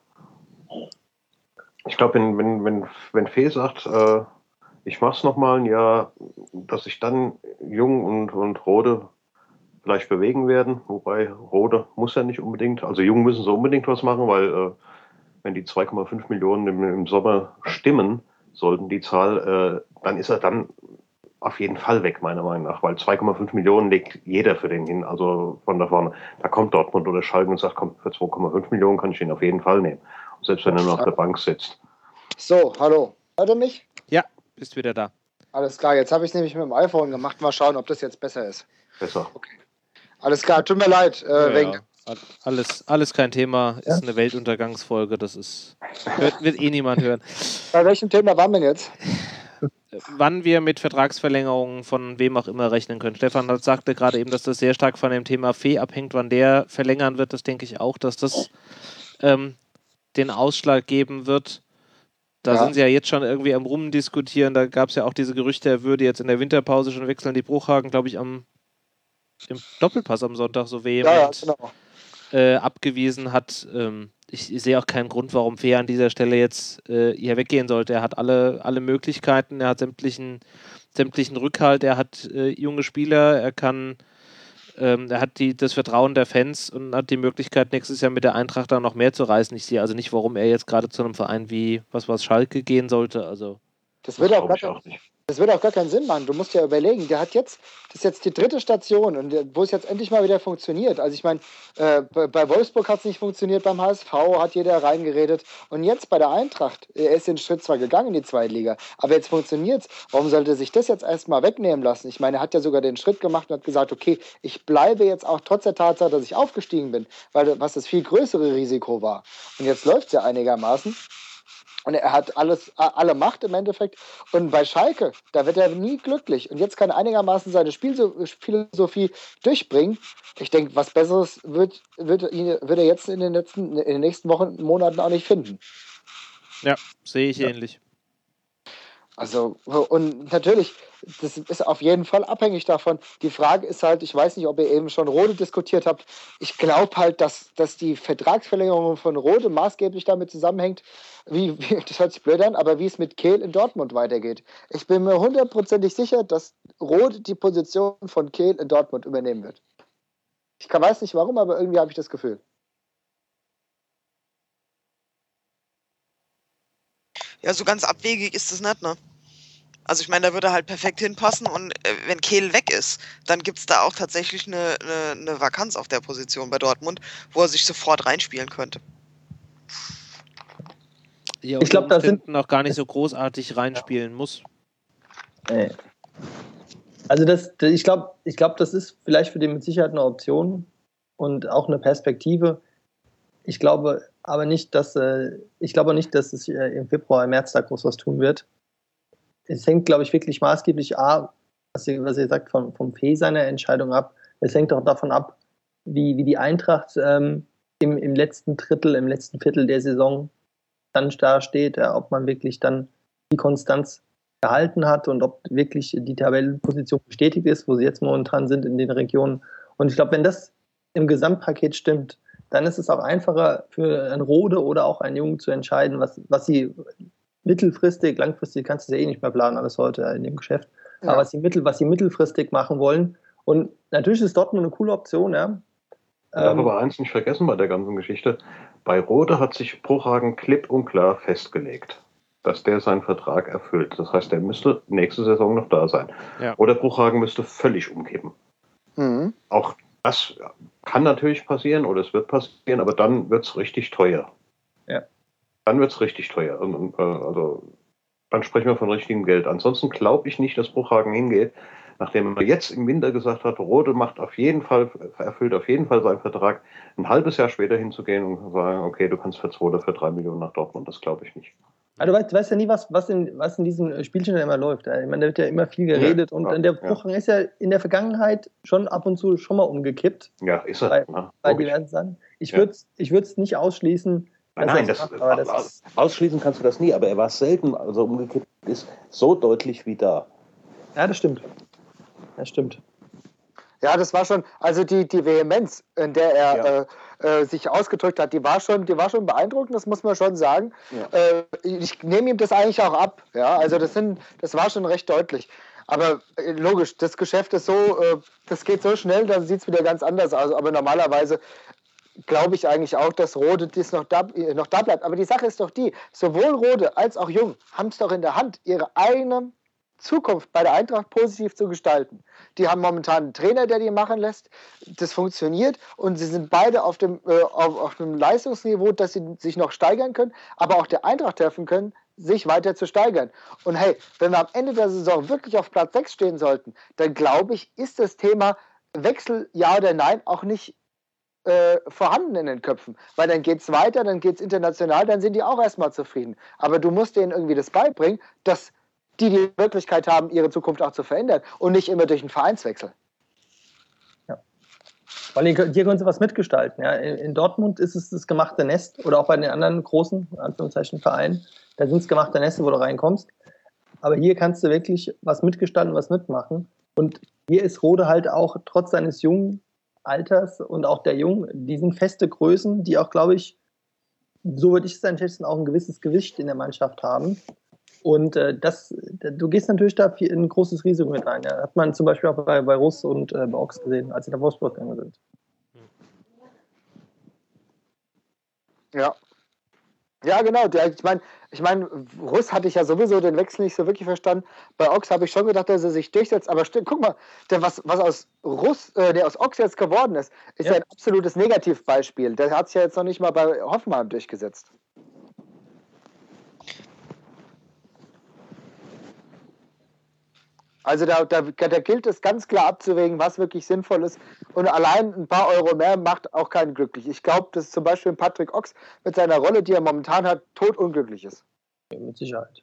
[SPEAKER 3] Ich glaube, wenn, wenn, wenn, wenn Fee sagt, äh, ich mach's nochmal ein Jahr, dass sich dann Jung und, und Rode vielleicht bewegen werden, wobei Rode muss ja nicht unbedingt, also Jung müssen sie unbedingt was machen, weil äh, wenn die zwei Komma fünf Millionen im, im Sommer stimmen, sollten die Zahl, äh, dann ist er dann auf jeden Fall weg, meiner Meinung nach, weil zwei Komma fünf Millionen legt jeder für den hin, also von da vorne, da kommt Dortmund oder Schalke und sagt, komm, für zwei Komma fünf Millionen kann ich ihn auf jeden Fall nehmen, und selbst wenn er nur auf der Bank sitzt.
[SPEAKER 5] So, hallo, hört ihr mich?
[SPEAKER 1] Ja, bist wieder da.
[SPEAKER 5] Alles klar, jetzt habe ich es nämlich mit dem iPhone gemacht, mal schauen, ob das jetzt besser ist.
[SPEAKER 3] Besser.
[SPEAKER 5] Okay. Alles klar, tut mir leid. Äh,
[SPEAKER 1] ja,
[SPEAKER 5] wegen
[SPEAKER 1] ja. Alles, alles kein Thema, ist ja eine Weltuntergangsfolge, das ist, hört, wird eh niemand hören.
[SPEAKER 5] Bei welchem Thema waren wir jetzt?
[SPEAKER 1] Wann wir mit Vertragsverlängerungen von wem auch immer rechnen können. Stefan hat, sagte gerade eben, dass das sehr stark von dem Thema Fee abhängt, wann der verlängern wird. Das denke ich auch, dass das ähm, den Ausschlag geben wird. Da ja. sind sie ja jetzt schon irgendwie am Rumdiskutieren. Da gab es ja auch diese Gerüchte, er würde jetzt in der Winterpause schon wechseln. Die Bruchhagen, glaube ich, am im Doppelpass am Sonntag so vehement ja, ja, genau. äh, abgewiesen hat. Ähm, ich, ich sehe auch keinen Grund, warum Fee an dieser Stelle jetzt äh, hier weggehen sollte. Er hat alle, alle Möglichkeiten, er hat sämtlichen, sämtlichen Rückhalt, er hat äh, junge Spieler, er kann, ähm, er hat die, das Vertrauen der Fans und hat die Möglichkeit, nächstes Jahr mit der Eintracht da noch mehr zu reißen. Ich sehe also nicht, warum er jetzt gerade zu einem Verein wie was was Schalke gehen sollte. Also
[SPEAKER 5] das wird auch, gar auch nicht. Das wird auch gar keinen Sinn machen. Du musst ja überlegen, der hat jetzt, das ist jetzt die dritte Station und wo es jetzt endlich mal wieder funktioniert. Also ich meine, äh, bei Wolfsburg hat es nicht funktioniert, beim H S V hat jeder reingeredet und jetzt bei der Eintracht, er ist den Schritt zwar gegangen in die zweite Liga, aber jetzt funktioniert es. Warum sollte er sich das jetzt erstmal wegnehmen lassen? Ich meine, er hat ja sogar den Schritt gemacht und hat gesagt, okay, ich bleibe jetzt auch trotz der Tatsache, dass ich aufgestiegen bin, weil was das viel größere Risiko war. Und jetzt läuft es ja einigermaßen. Und er hat alles, alle Macht im Endeffekt. Und bei Schalke, da wird er nie glücklich. Und jetzt kann er einigermaßen seine Spielphilosophie durchbringen. Ich denke, was Besseres wird, wird, wird er jetzt in den, letzten, in den nächsten Wochen, Monaten auch nicht finden.
[SPEAKER 1] Ja, sehe ich ja. ähnlich.
[SPEAKER 5] Also, und natürlich, das ist auf jeden Fall abhängig davon. Die Frage ist halt, ich weiß nicht, ob ihr eben schon Rode diskutiert habt. Ich glaube halt, dass, dass die Vertragsverlängerung von Rode maßgeblich damit zusammenhängt, wie, wie, das hört sich blöd an, aber wie es mit Kehl in Dortmund weitergeht. Ich bin mir hundertprozentig sicher, dass Rode die Position von Kehl in Dortmund übernehmen wird. Ich kann, weiß nicht warum, aber irgendwie habe ich das Gefühl.
[SPEAKER 2] Ja, so ganz abwegig ist es nicht, ne? Also ich meine, da würde er halt perfekt hinpassen und äh, wenn Kehl weg ist, dann gibt es da auch tatsächlich eine, eine, eine Vakanz auf der Position bei Dortmund, wo er sich sofort reinspielen könnte.
[SPEAKER 1] Ja, ich glaube, da sind noch gar nicht so großartig reinspielen muss.
[SPEAKER 4] Nee. Also das, ich glaube, ich glaube, das ist vielleicht für den mit Sicherheit eine Option und auch eine Perspektive. Ich glaube, aber nicht, dass äh, ich glaube nicht, dass es äh, im Februar, im März da groß was tun wird. Es hängt, glaube ich, wirklich maßgeblich A, was ihr, was ihr sagt, vom, vom Fee seiner Entscheidung ab. Es hängt auch davon ab, wie, wie die Eintracht ähm, im, im letzten Drittel, im letzten Viertel der Saison dann da steht, ja, ob man wirklich dann die Konstanz gehalten hat und ob wirklich die Tabellenposition bestätigt ist, wo sie jetzt momentan sind in den Regionen. Und ich glaube, wenn das im Gesamtpaket stimmt, dann ist es auch einfacher für einen Rode oder auch einen Jungen zu entscheiden, was, was sie mittelfristig, langfristig kannst du ja eh nicht mehr planen, alles heute in dem Geschäft, ja. aber was sie, mittel, was sie mittelfristig machen wollen. Und natürlich ist Dortmund eine coole Option, ja.
[SPEAKER 3] Ich darf ähm, aber eins nicht vergessen bei der ganzen Geschichte. Bei Rode hat sich Bruchhagen klipp und klar festgelegt, dass der seinen Vertrag erfüllt. Das heißt, der müsste nächste Saison noch da sein. Ja. Oder Bruchhagen müsste völlig umkippen. Mhm. Auch das kann natürlich passieren oder es wird passieren, aber dann wird es richtig teuer.
[SPEAKER 4] Ja.
[SPEAKER 3] Dann wird es richtig teuer. Und, äh, also, dann sprechen wir von richtigem Geld. Ansonsten glaube ich nicht, dass Bruchhagen hingeht, nachdem er jetzt im Winter gesagt hat, Rode macht auf jeden Fall, erfüllt auf jeden Fall seinen Vertrag, ein halbes Jahr später hinzugehen und zu sagen, okay, du kannst für zwei oder für drei Millionen nach Dortmund. Das glaube ich nicht.
[SPEAKER 4] Also, du weißt, du weißt ja nie, was, was, in, was in diesen Spielchen immer läuft. Ich meine, da wird ja immer viel geredet ja, und ja, der Bruchhagen ja. ist ja in der Vergangenheit schon ab und zu schon mal umgekippt.
[SPEAKER 3] Ja, ist er.
[SPEAKER 4] Bei, na, bei diversen Sachen. Ich würde es ja. ich nicht ausschließen.
[SPEAKER 3] Nein, das, macht, das aus, ausschließen kannst du das nie, aber er war selten, also umgekippt ist so deutlich wie da.
[SPEAKER 4] Ja, das stimmt. Das stimmt.
[SPEAKER 5] Ja, das war schon, also die, die Vehemenz, in der er ja. äh, äh, sich ausgedrückt hat, die war schon, die war schon beeindruckend, das muss man schon sagen. Ja. Äh, ich nehme ihm das eigentlich auch ab. Ja, also das sind, das war schon recht deutlich. Aber äh, logisch, das Geschäft ist so, äh, das geht so schnell, dann sieht es wieder ganz anders aus. Aber normalerweise glaube ich eigentlich auch, dass Rode das noch da, noch da bleibt. Aber die Sache ist doch die, sowohl Rode als auch Jung haben es doch in der Hand, ihre eigene Zukunft bei der Eintracht positiv zu gestalten. Die haben momentan einen Trainer, der die machen lässt. Das funktioniert und sie sind beide auf dem, äh, auf, auf einem Leistungsniveau, dass sie sich noch steigern können, aber auch der Eintracht helfen können, sich weiter zu steigern. Und hey, wenn wir am Ende der Saison wirklich auf Platz sechs stehen sollten, dann glaube ich, ist das Thema Wechsel, ja oder nein, auch nicht äh, vorhanden in den Köpfen. Weil dann geht es weiter, dann geht es international, dann sind die auch erstmal zufrieden. Aber du musst denen irgendwie das beibringen, dass die die Möglichkeit haben, ihre Zukunft auch zu verändern und nicht immer durch einen Vereinswechsel.
[SPEAKER 4] Ja. Weil hier, hier können sie was mitgestalten. Ja. In, in Dortmund ist es das gemachte Nest oder auch bei den anderen großen, Anführungszeichen, Vereinen, da sind es gemachte Neste, wo du reinkommst. Aber hier kannst du wirklich was mitgestalten, was mitmachen. Und hier ist Rode halt auch trotz seines jungen Alters und auch der Jungen, die sind feste Größen, die auch, glaube ich, so würde ich es einschätzen, auch ein gewisses Gewicht in der Mannschaft haben. Und äh, das, du gehst natürlich da viel, ein großes Risiko mit rein. Ja. Hat man zum Beispiel auch bei, bei Russ und äh, bei Ochs gesehen, als sie nach Wolfsburg gegangen sind.
[SPEAKER 5] Ja. Ja, genau. Der, ich meine, ich mein, Russ hatte ich ja sowieso den Wechsel nicht so wirklich verstanden. Bei Ochs habe ich schon gedacht, dass er sich durchsetzt. Aber st- guck mal, der, was, was aus Russ, äh, der aus Ochs jetzt geworden ist, ist ja. ja ein absolutes Negativbeispiel. Der hat sich ja jetzt noch nicht mal bei Hoffenheim durchgesetzt. Also da, da, da gilt es ganz klar abzuwägen, was wirklich sinnvoll ist. Und allein ein paar Euro mehr macht auch keinen glücklich. Ich glaube, dass zum Beispiel Patrick Ochs mit seiner Rolle, die er momentan hat, totunglücklich ist.
[SPEAKER 4] Ja, mit Sicherheit.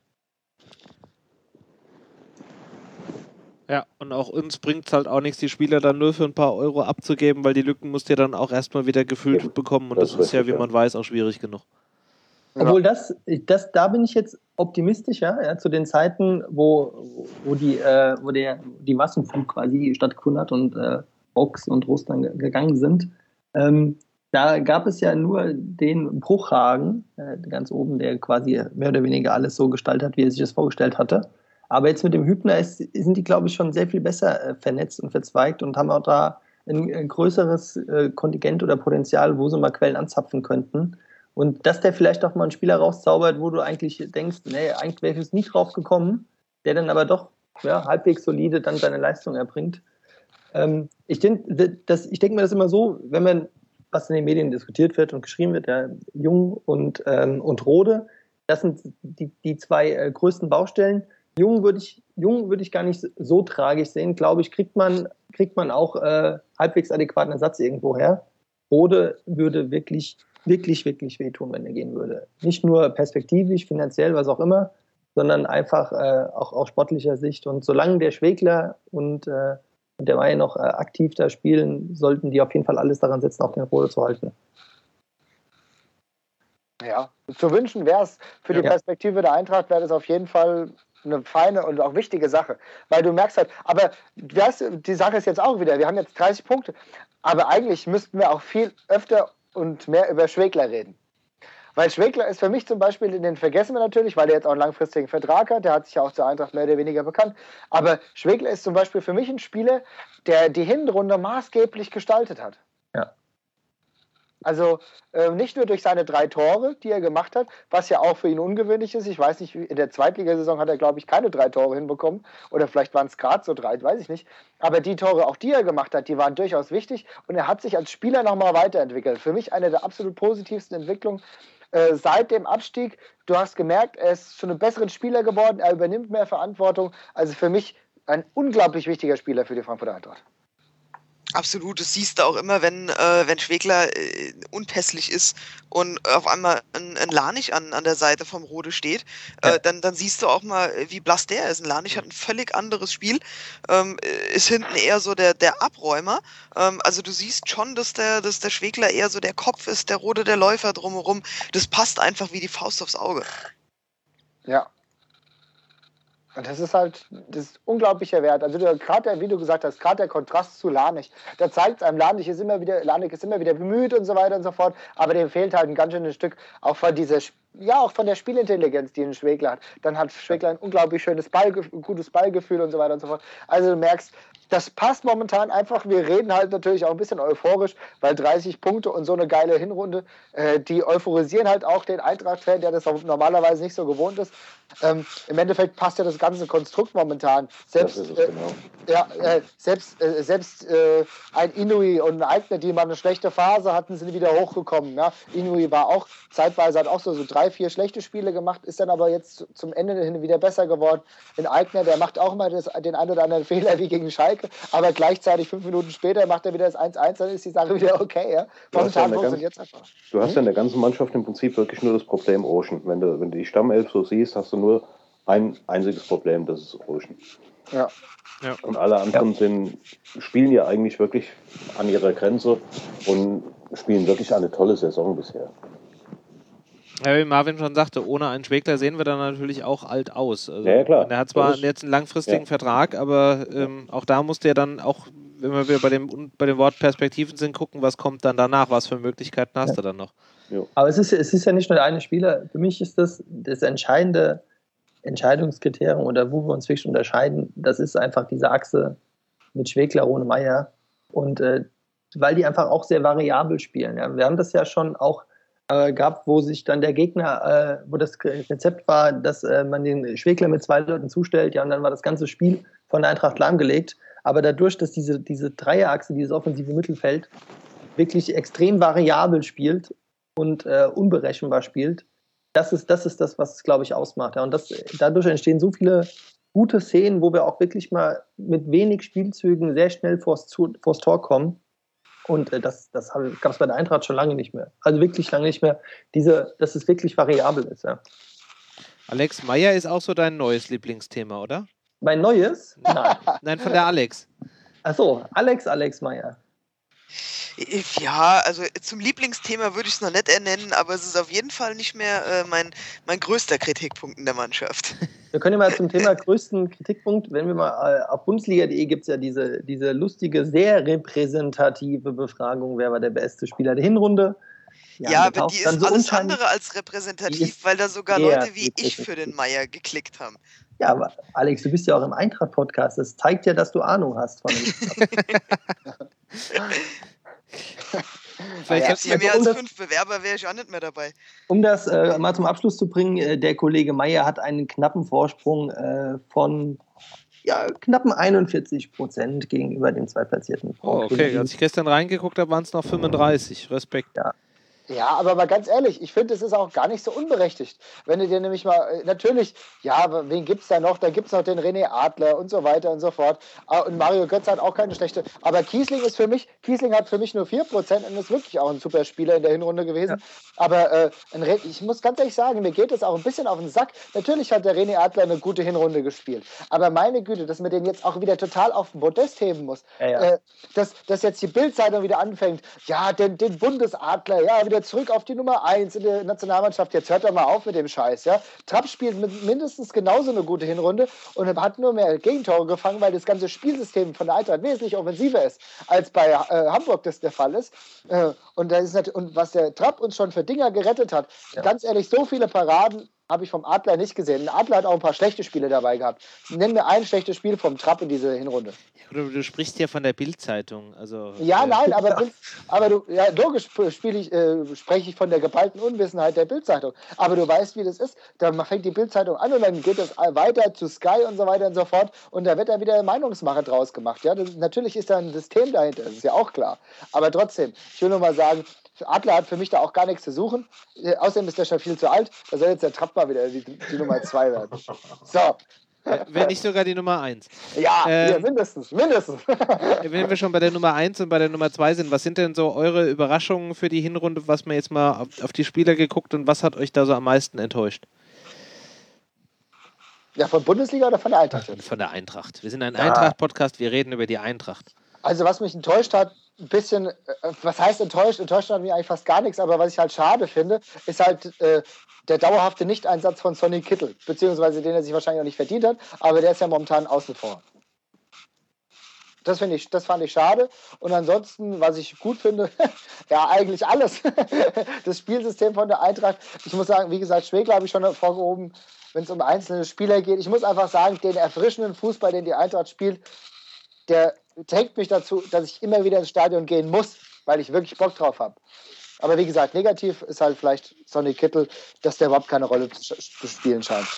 [SPEAKER 1] Ja, und auch uns bringt es halt auch nichts, die Spieler dann nur für ein paar Euro abzugeben, weil die Lücken musst du ja dann auch erstmal wieder gefüllt ja, bekommen. Und das, das ist ja, wie man weiß, auch schwierig genug.
[SPEAKER 4] Obwohl das, das, da bin ich jetzt optimistischer, ja, zu den Zeiten, wo, wo, die, äh, wo der, die Massenflug quasi stattgefunden hat und äh, Ochs und Russ dann gegangen sind. Ähm, da gab es ja nur den Bruchhagen, äh, ganz oben, der quasi mehr oder weniger alles so gestaltet hat, wie er sich das vorgestellt hatte. Aber jetzt mit dem Hübner ist, sind die, glaube ich, schon sehr viel besser äh, vernetzt und verzweigt und haben auch da ein, ein größeres äh, Kontingent oder Potenzial, wo sie mal Quellen anzapfen könnten. Und dass der vielleicht auch mal einen Spieler rauszaubert, wo du eigentlich denkst, nee, eigentlich wäre ich jetzt nicht drauf gekommen, der dann aber doch ja, halbwegs solide dann seine Leistung erbringt. Ähm, ich denke ich denk mir das immer so, wenn man, was in den Medien diskutiert wird und geschrieben wird, ja, Jung und, ähm, und Rode, das sind die, die zwei äh, größten Baustellen. Jung würde ich, Jung würde ich gar nicht so tragisch sehen, glaube ich, kriegt man, kriegt man auch äh, halbwegs adäquaten Ersatz irgendwo her. Rode würde wirklich wirklich, wirklich wehtun, wenn er gehen würde. Nicht nur perspektivisch, finanziell, was auch immer, sondern einfach äh, auch aus sportlicher Sicht. Und solange der Schwegler und, äh, und der Meier noch äh, aktiv da spielen, sollten die auf jeden Fall alles daran setzen, auch den Rode zu halten.
[SPEAKER 5] Ja, zu wünschen wäre es für die
[SPEAKER 4] Ja.
[SPEAKER 5] Perspektive der Eintracht, wäre das auf jeden Fall eine feine und auch wichtige Sache. Weil du merkst halt, aber das, die Sache ist jetzt auch wieder, wir haben jetzt dreißig Punkte, aber eigentlich müssten wir auch viel öfter und mehr über Schwegler reden. Weil Schwegler ist für mich zum Beispiel, den vergessen wir natürlich, weil der jetzt auch einen langfristigen Vertrag hat, der hat sich ja auch zur Eintracht mehr oder weniger bekannt, aber Schwegler ist zum Beispiel für mich ein Spieler, der die Hinrunde maßgeblich gestaltet hat.
[SPEAKER 4] Ja.
[SPEAKER 5] Also äh, nicht nur durch seine drei Tore, die er gemacht hat, was ja auch für ihn ungewöhnlich ist. Ich weiß nicht, in der Zweitligasaison hat er, glaube ich, keine drei Tore hinbekommen. Oder vielleicht waren es gerade so drei, weiß ich nicht. Aber die Tore, auch die er gemacht hat, die waren durchaus wichtig. Und er hat sich als Spieler nochmal weiterentwickelt. Für mich eine der absolut positivsten Entwicklungen äh, seit dem Abstieg. Du hast gemerkt, er ist schon ein besserer Spieler geworden. Er übernimmt mehr Verantwortung. Also für mich ein unglaublich wichtiger Spieler für die Frankfurter Eintracht.
[SPEAKER 2] Absolut, das siehst du auch immer, wenn, äh, wenn Schwegler äh, unpässlich ist und auf einmal ein, ein Lanich an, an der Seite vom Rode steht, äh,
[SPEAKER 4] Ja.
[SPEAKER 2] dann, dann siehst du auch mal, wie blass der ist. Ein Lanich hat ein völlig anderes Spiel, ähm, ist hinten eher so der, der Abräumer. Ähm, also du siehst schon, dass der, dass der Schwegler eher so der Kopf ist, der Rode der Läufer drumherum. Das passt einfach wie die Faust aufs Auge.
[SPEAKER 5] Ja. Und das ist halt das ist unglaublicher Wert. Also gerade, wie du gesagt hast, gerade der Kontrast zu Lanich, da zeigt es einem, Lanich ist immer wieder, Lanich ist immer wieder bemüht und so weiter und so fort, aber dem fehlt halt ein ganz schönes Stück auch von dieser, ja, auch von der Spielintelligenz, die ein Schwegler hat. Dann hat Schwegler ein unglaublich schönes Ball, gutes Ballgefühl und so weiter und so fort. Also du merkst, das passt momentan einfach. Wir reden halt natürlich auch ein bisschen euphorisch, weil dreißig Punkte und so eine geile Hinrunde, äh, die euphorisieren halt auch den Eintracht-Fan, der das normalerweise nicht so gewohnt ist. Ähm, Im Endeffekt passt ja das ganze Konstrukt momentan. Selbst,
[SPEAKER 3] Das ist es,
[SPEAKER 5] äh,
[SPEAKER 3] genau.
[SPEAKER 5] ja, äh, selbst, äh, selbst äh, ein Inui und ein Eigner, die mal eine schlechte Phase hatten, sind wieder hochgekommen. Ja? Inui war auch zeitweise, hat auch so, so drei, vier schlechte Spiele gemacht, ist dann aber jetzt zum Ende hin wieder besser geworden. Ein Eigner, der macht auch mal das, den einen oder anderen Fehler wie gegen Schalke, aber gleichzeitig fünf Minuten später macht er wieder das eins eins, dann ist die Sache wieder okay. Ja?
[SPEAKER 3] Du hast ja
[SPEAKER 5] Momentan
[SPEAKER 3] in der
[SPEAKER 5] funktioniert es einfach.
[SPEAKER 3] Du hast ja in der ganzen Mannschaft im Prinzip wirklich nur das Problem Ocean. Wenn du, wenn du die Stammelf so siehst, hast du nur ein einziges Problem, das ist Ocean.
[SPEAKER 5] Ja.
[SPEAKER 1] Ja.
[SPEAKER 3] Und alle anderen sind, spielen ja eigentlich wirklich an ihrer Grenze und spielen wirklich eine tolle Saison bisher.
[SPEAKER 1] Ja, wie Marvin schon sagte, ohne einen Schwegler sehen wir dann natürlich auch alt aus. Also,
[SPEAKER 3] Ja, ja, klar.
[SPEAKER 1] Er hat zwar
[SPEAKER 3] Das ist-
[SPEAKER 1] jetzt einen langfristigen
[SPEAKER 3] ja.
[SPEAKER 1] Vertrag, aber ähm, auch da muss der dann auch, wenn wir wieder bei dem, bei dem Wort Perspektiven sind, gucken, was kommt dann danach, was für Möglichkeiten hast
[SPEAKER 4] Ja.
[SPEAKER 1] du dann noch.
[SPEAKER 3] Jo.
[SPEAKER 4] Aber es ist, es ist ja nicht nur der eine Spieler. Für mich ist das das entscheidende Entscheidungskriterium oder wo wir uns wirklich unterscheiden, das ist einfach diese Achse mit Schwegler, Rode, Meier. Und äh, weil die einfach auch sehr variabel spielen. Ja. Wir haben das ja schon auch äh, gehabt, wo sich dann der Gegner, äh, wo das Rezept war, dass äh, man den Schwegler mit zwei Leuten zustellt, ja, und dann war das ganze Spiel von der Eintracht lahmgelegt. Aber dadurch, dass diese, diese Dreierachse, dieses offensive Mittelfeld wirklich extrem variabel spielt und äh, unberechenbar spielt, das ist, das ist das, was es, glaube ich, ausmacht. Ja. Und das, dadurch entstehen so viele gute Szenen, wo wir auch wirklich mal mit wenig Spielzügen sehr schnell vors, vors Tor kommen. Und äh, das, das gab es bei der Eintracht schon lange nicht mehr. Also wirklich lange nicht mehr. Diese, dass es wirklich variabel ist. Ja.
[SPEAKER 1] Alex Meier ist auch so dein neues Lieblingsthema, oder?
[SPEAKER 4] Mein neues? Nein.
[SPEAKER 1] Nein, von der Alex.
[SPEAKER 4] Achso, Alex, Alex Meier.
[SPEAKER 2] Ja, also zum Lieblingsthema würde ich es noch nicht ernennen, aber es ist auf jeden Fall nicht mehr äh, mein, mein größter Kritikpunkt in der Mannschaft.
[SPEAKER 4] Wir können ja mal zum Thema größten Kritikpunkt, wenn wir mal äh, auf Bundesliga punkt de gibt es ja diese, diese lustige, sehr repräsentative Befragung, wer war der beste Spieler der Hinrunde.
[SPEAKER 2] Ja,
[SPEAKER 4] Ja,
[SPEAKER 2] aber die ist
[SPEAKER 4] so
[SPEAKER 2] alles
[SPEAKER 4] unscheinbar-
[SPEAKER 2] andere als
[SPEAKER 4] Die
[SPEAKER 2] repräsentativ,
[SPEAKER 4] ist
[SPEAKER 2] weil da sogar
[SPEAKER 4] sehr
[SPEAKER 2] Leute wie ich für den
[SPEAKER 4] repräsentativ.
[SPEAKER 2] Meier geklickt haben.
[SPEAKER 4] Ja, aber Alex, du bist ja auch im Eintracht-Podcast. Das zeigt ja, dass du Ahnung hast von dem.
[SPEAKER 1] Vielleicht
[SPEAKER 2] Gäbe es hier
[SPEAKER 4] also
[SPEAKER 2] mehr
[SPEAKER 4] um
[SPEAKER 2] als
[SPEAKER 4] das-
[SPEAKER 2] fünf Bewerber, wäre ich auch nicht mehr dabei.
[SPEAKER 4] Um das äh, mal zum Abschluss zu bringen, äh, der Kollege Meier hat einen knappen Vorsprung äh, von ja, knappen einundvierzig Prozent gegenüber dem zweitplatzierten
[SPEAKER 1] Oh,
[SPEAKER 4] Franck
[SPEAKER 1] okay.
[SPEAKER 4] Ribéry.
[SPEAKER 1] Als ich gestern reingeguckt habe, waren es noch fünfunddreißig. Respekt.
[SPEAKER 4] Ja.
[SPEAKER 5] Ja, aber mal ganz ehrlich, ich finde, es ist auch gar nicht so unberechtigt. Wenn du dir nämlich mal, natürlich, ja, aber wen gibt's da noch? Da gibt's noch den René Adler und so weiter und so fort. Und Mario Götze hat auch keine schlechte. Aber Kiesling ist für mich, Kiesling hat für mich nur vier Prozent und ist wirklich auch ein super Spieler in der Hinrunde gewesen. Ja. Aber äh, ich muss ganz ehrlich sagen, mir geht es auch ein bisschen auf den Sack. Natürlich hat der René Adler eine gute Hinrunde gespielt. Aber meine Güte, dass man den jetzt auch wieder total auf den Podest heben muss. Ja, ja. Äh, dass, dass jetzt die Bild-Zeitung wieder anfängt, ja, den, den Bundesadler, ja, wieder zurück auf die Nummer eins in der Nationalmannschaft. Jetzt hört doch mal auf mit dem Scheiß, ja. Trapp spielt mit mindestens genauso eine gute Hinrunde und hat nur mehr Gegentore gefangen, weil das ganze Spielsystem von der Eintracht wesentlich offensiver ist, als bei äh, Hamburg das der Fall ist. Äh, und, das ist und was der Trapp uns schon für Dinger gerettet hat, ja. Ganz ehrlich, so viele Paraden habe ich vom Adler nicht gesehen. Der Adler hat auch ein paar schlechte Spiele dabei gehabt. Nenn mir ein schlechtes Spiel vom Trapp in dieser Hinrunde.
[SPEAKER 1] Ja, du, du sprichst ja von der Bild-Zeitung. Also,
[SPEAKER 5] ja,
[SPEAKER 1] äh,
[SPEAKER 5] nein, aber, aber du, ja, logisch ich, äh, spreche ich von der geballten Unwissenheit der Bild-Zeitung. Aber du weißt, wie das ist. Da fängt die Bild-Zeitung an und dann geht es weiter zu Sky und so weiter und so fort. Und da wird dann wieder Meinungsmache draus gemacht. Ja? Das, natürlich ist da ein System dahinter, das ist ja auch klar. Aber trotzdem, ich will nur mal sagen, Adler hat für mich da auch gar nichts zu suchen. Äh, außerdem ist der schon viel zu alt. Da soll jetzt der Trapp mal wieder die, die Nummer zwei werden. So.
[SPEAKER 1] Wenn nicht sogar die Nummer eins.
[SPEAKER 5] Ja, ähm, ja mindestens, mindestens.
[SPEAKER 1] Wenn wir schon bei der Nummer eins und bei der Nummer zwei sind, was sind denn so eure Überraschungen für die Hinrunde, was man jetzt mal auf, auf die Spieler geguckt und was hat euch da so am meisten enttäuscht?
[SPEAKER 5] Ja, von Bundesliga oder von der Eintracht?
[SPEAKER 1] Von der Eintracht. Wir sind ein ja. Eintracht-Podcast, wir reden über die Eintracht.
[SPEAKER 5] Also was mich enttäuscht hat, ein bisschen, was heißt enttäuscht? Enttäuscht hat mich eigentlich fast gar nichts, aber was ich halt schade finde, ist halt äh, der dauerhafte Nicht-Einsatz von Sonny Kittel, beziehungsweise den er sich wahrscheinlich auch nicht verdient hat, aber der ist ja momentan außen vor. Das, finde ich, das fand ich schade. Und ansonsten, was ich gut finde, ja, eigentlich alles. Das Spielsystem von der Eintracht. Ich muss sagen, wie gesagt, Schwegler habe ich schon hervorgehoben, wenn es um einzelne Spieler geht. Ich muss einfach sagen, den erfrischenden Fußball, den die Eintracht spielt, der trägt mich dazu, dass ich immer wieder ins Stadion gehen muss, weil ich wirklich Bock drauf habe. Aber wie gesagt, negativ ist halt vielleicht Sonny Kittel, dass der überhaupt keine Rolle zu spielen scheint.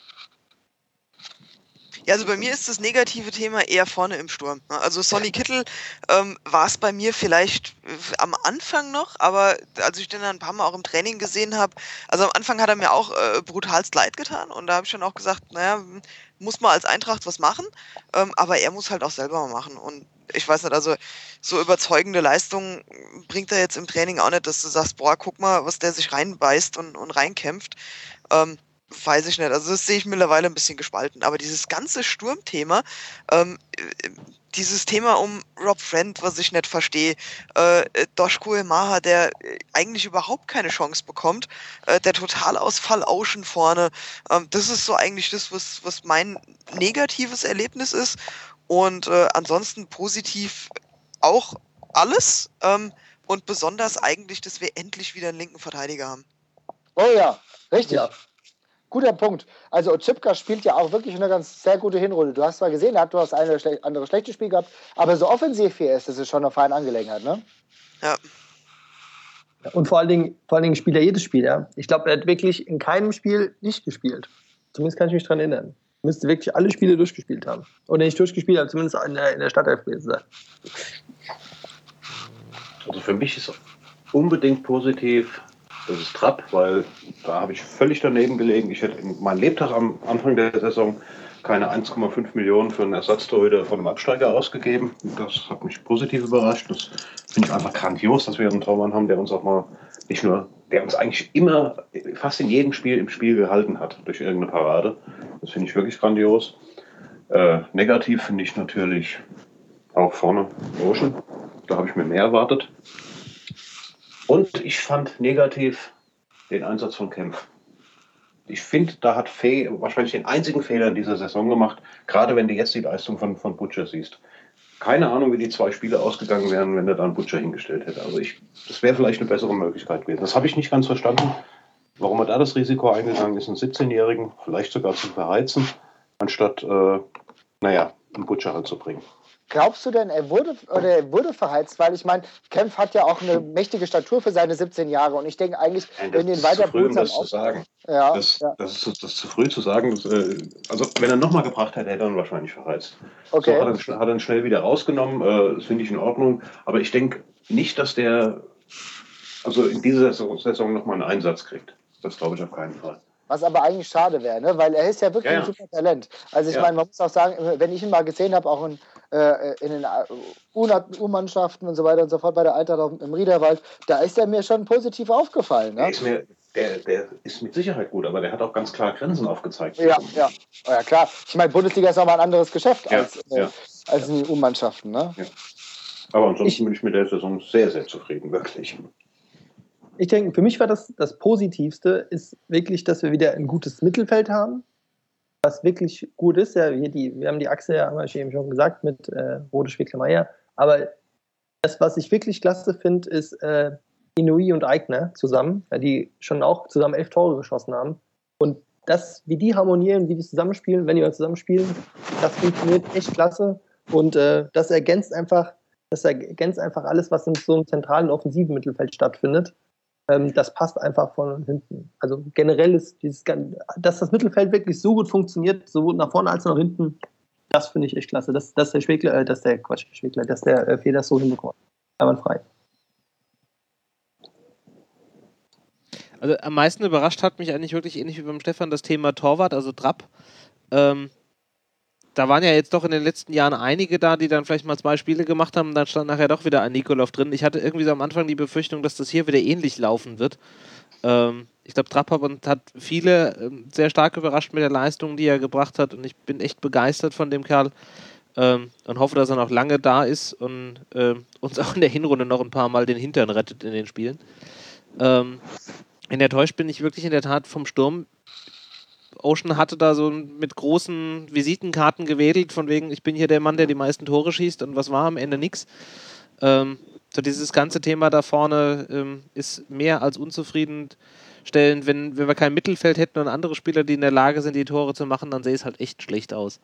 [SPEAKER 2] Ja, also bei mir ist das negative Thema eher vorne im Sturm. Also Sonny Kittel ähm, war es bei mir vielleicht äh, am Anfang noch, aber als ich den dann ein paar Mal auch im Training gesehen habe, also am Anfang hat er mir auch äh, brutalst leid getan und da habe ich dann auch gesagt, naja, muss man als Eintracht was machen, ähm, aber er muss halt auch selber mal machen und ich weiß nicht, also so überzeugende Leistungen bringt er jetzt im Training auch nicht, dass du sagst, boah, guck mal, was der sich reinbeißt und, und reinkämpft. Ähm, Weiß ich nicht, also das sehe ich mittlerweile ein bisschen gespalten. Aber dieses ganze Sturmthema, ähm, dieses Thema um Rob Friend, was ich nicht verstehe, äh, Doshko Emaha, der eigentlich überhaupt keine Chance bekommt, äh, der Totalausfall außen vorne, ähm, das ist so eigentlich das, was, was mein negatives Erlebnis ist. Und äh, ansonsten positiv auch alles ähm, und besonders eigentlich, dass wir endlich wieder einen linken Verteidiger haben.
[SPEAKER 5] Oh ja, richtig. Ja. Guter Punkt. Also Oczipka spielt ja auch wirklich eine ganz sehr gute Hinrunde. Du hast zwar gesehen, er hat das eine schle- andere schlechte Spiel gehabt, aber so offensiv wie er ist, das ist schon eine feine Angelegenheit, ne?
[SPEAKER 2] Ja.
[SPEAKER 4] Und vor allen Dingen, vor allen Dingen spielt er jedes Spiel, ja. Ich glaube, er hat wirklich in keinem Spiel nicht gespielt. Zumindest kann ich mich daran erinnern. Er müsste wirklich alle Spiele durchgespielt haben. Oder nicht durchgespielt, aber zumindest in der, in der Startelf gewesen sein.
[SPEAKER 3] Also für mich ist unbedingt positiv, das ist Trapp, weil da habe ich völlig daneben gelegen. Ich hätte in meinem Lebtag am Anfang der Saison keine eins Komma fünf Millionen für einen Ersatztorhüter von einem Absteiger ausgegeben. Das hat mich positiv überrascht. Das finde ich einfach grandios, dass wir einen Tormann haben, der uns auch mal nicht nur, der uns eigentlich immer, fast in jedem Spiel im Spiel gehalten hat durch irgendeine Parade. Das finde ich wirklich grandios. Äh, negativ finde ich natürlich auch vorne Ocean. Da habe ich mir mehr erwartet. Und ich fand negativ den Einsatz von Kempf. Ich finde, da hat Fee wahrscheinlich den einzigen Fehler in dieser Saison gemacht, gerade wenn du jetzt die Leistung von, von Butcher siehst. Keine Ahnung, wie die zwei Spiele ausgegangen wären, wenn er da einen Butcher hingestellt hätte. Also ich, das wäre vielleicht eine bessere Möglichkeit gewesen. Das habe ich nicht ganz verstanden, warum er da das Risiko eingegangen ist, einen siebzehnjährigen vielleicht sogar zu verheizen, anstatt, äh, naja, einen Butcher halt zu bringen.
[SPEAKER 5] Glaubst du denn, er wurde, oder er wurde verheizt? Weil ich meine, Kempf hat ja auch eine mächtige Statur für seine siebzehn Jahre. Und ich denke eigentlich,
[SPEAKER 3] Nein,
[SPEAKER 5] wenn ihn weiter
[SPEAKER 3] zu früh, um das zu sagen.
[SPEAKER 5] Ja,
[SPEAKER 3] das,
[SPEAKER 5] ja.
[SPEAKER 3] Das, ist, das ist zu früh zu sagen. Das, äh, also wenn er nochmal gebracht hätte, hätte er ihn wahrscheinlich verheizt.
[SPEAKER 5] Okay.
[SPEAKER 3] So hat er, hat er ihn schnell wieder rausgenommen. Äh, das finde ich in Ordnung. Aber ich denke nicht, dass der also in dieser Saison, Saison nochmal einen Einsatz kriegt. Das glaube ich auf keinen Fall.
[SPEAKER 5] Was aber eigentlich schade wäre, ne? Weil er ist ja wirklich
[SPEAKER 3] Ja, ja.
[SPEAKER 5] ein super Talent. Also ich
[SPEAKER 3] Ja.
[SPEAKER 5] meine, man muss auch sagen, wenn ich ihn mal gesehen habe, auch in, äh, in den U-Mannschaften und so weiter und so fort bei der Eintracht im Riederwald, da ist er mir schon positiv aufgefallen.
[SPEAKER 3] Der
[SPEAKER 5] Ne?
[SPEAKER 3] ist, mir, der, der ist mit Sicherheit gut, aber der hat auch ganz klar Grenzen aufgezeigt.
[SPEAKER 5] Ja, ja. Ja, klar. Ich meine, Bundesliga ist nochmal ein anderes Geschäft
[SPEAKER 3] Ja,
[SPEAKER 5] als, äh,
[SPEAKER 3] ja.
[SPEAKER 5] als in den U-Mannschaften. Ne?
[SPEAKER 3] Aber ansonsten
[SPEAKER 4] Ich-
[SPEAKER 3] bin ich mit der Saison sehr, sehr zufrieden, wirklich.
[SPEAKER 4] Ich denke, für mich war das das Positivste, ist wirklich, dass wir wieder ein gutes Mittelfeld haben, was wirklich gut ist. Ja, hier die, wir haben die Achse, ja, haben wir eben schon gesagt, mit äh, Rode Schwickler-Meyer. Aber das, was ich wirklich klasse finde, ist äh, Inouye und Eigner zusammen, ja, die schon auch zusammen elf Tore geschossen haben. Und das, wie die harmonieren, wie die zusammenspielen, wenn die mal zusammenspielen, das funktioniert echt klasse. Und äh, das ergänzt einfach, das ergänzt einfach alles, was in so einem zentralen offensiven Mittelfeld stattfindet. Ähm, das passt einfach von hinten. Also generell ist dieses, dass das Mittelfeld wirklich so gut funktioniert, sowohl nach vorne als auch nach hinten, das finde ich echt klasse. Dass, dass der Schwegler, äh, dass der Quatsch, Schwegler, dass der äh, Feder so hinbekommt. Einwandfrei.
[SPEAKER 1] Also am meisten überrascht hat mich eigentlich wirklich ähnlich wie beim Stefan das Thema Torwart, also Trapp. Ähm, da waren ja jetzt doch in den letzten Jahren einige da, die dann vielleicht mal zwei Spiele gemacht haben, dann stand nachher doch wieder ein Nikolov drin. Ich hatte irgendwie so am Anfang die Befürchtung, dass das hier wieder ähnlich laufen wird. Ähm, ich glaube, Trapp hat, hat viele ähm, sehr stark überrascht mit der Leistung, die er gebracht hat, und ich bin echt begeistert von dem Kerl ähm, und hoffe, dass er noch lange da ist und äh, uns auch in der Hinrunde noch ein paar Mal den Hintern rettet in den Spielen. Ähm, enttäuscht bin ich wirklich in der Tat vom Sturm. Ocean hatte da so mit großen Visitenkarten gewedelt, von wegen, ich bin hier der Mann, der die meisten Tore schießt, und was war am Ende nix. Ähm, so dieses ganze Thema da vorne ähm, ist mehr als unzufriedenstellend. Wenn, wenn wir kein Mittelfeld hätten und andere Spieler, die in der Lage sind, die Tore zu machen, dann sähe es halt echt schlecht aus.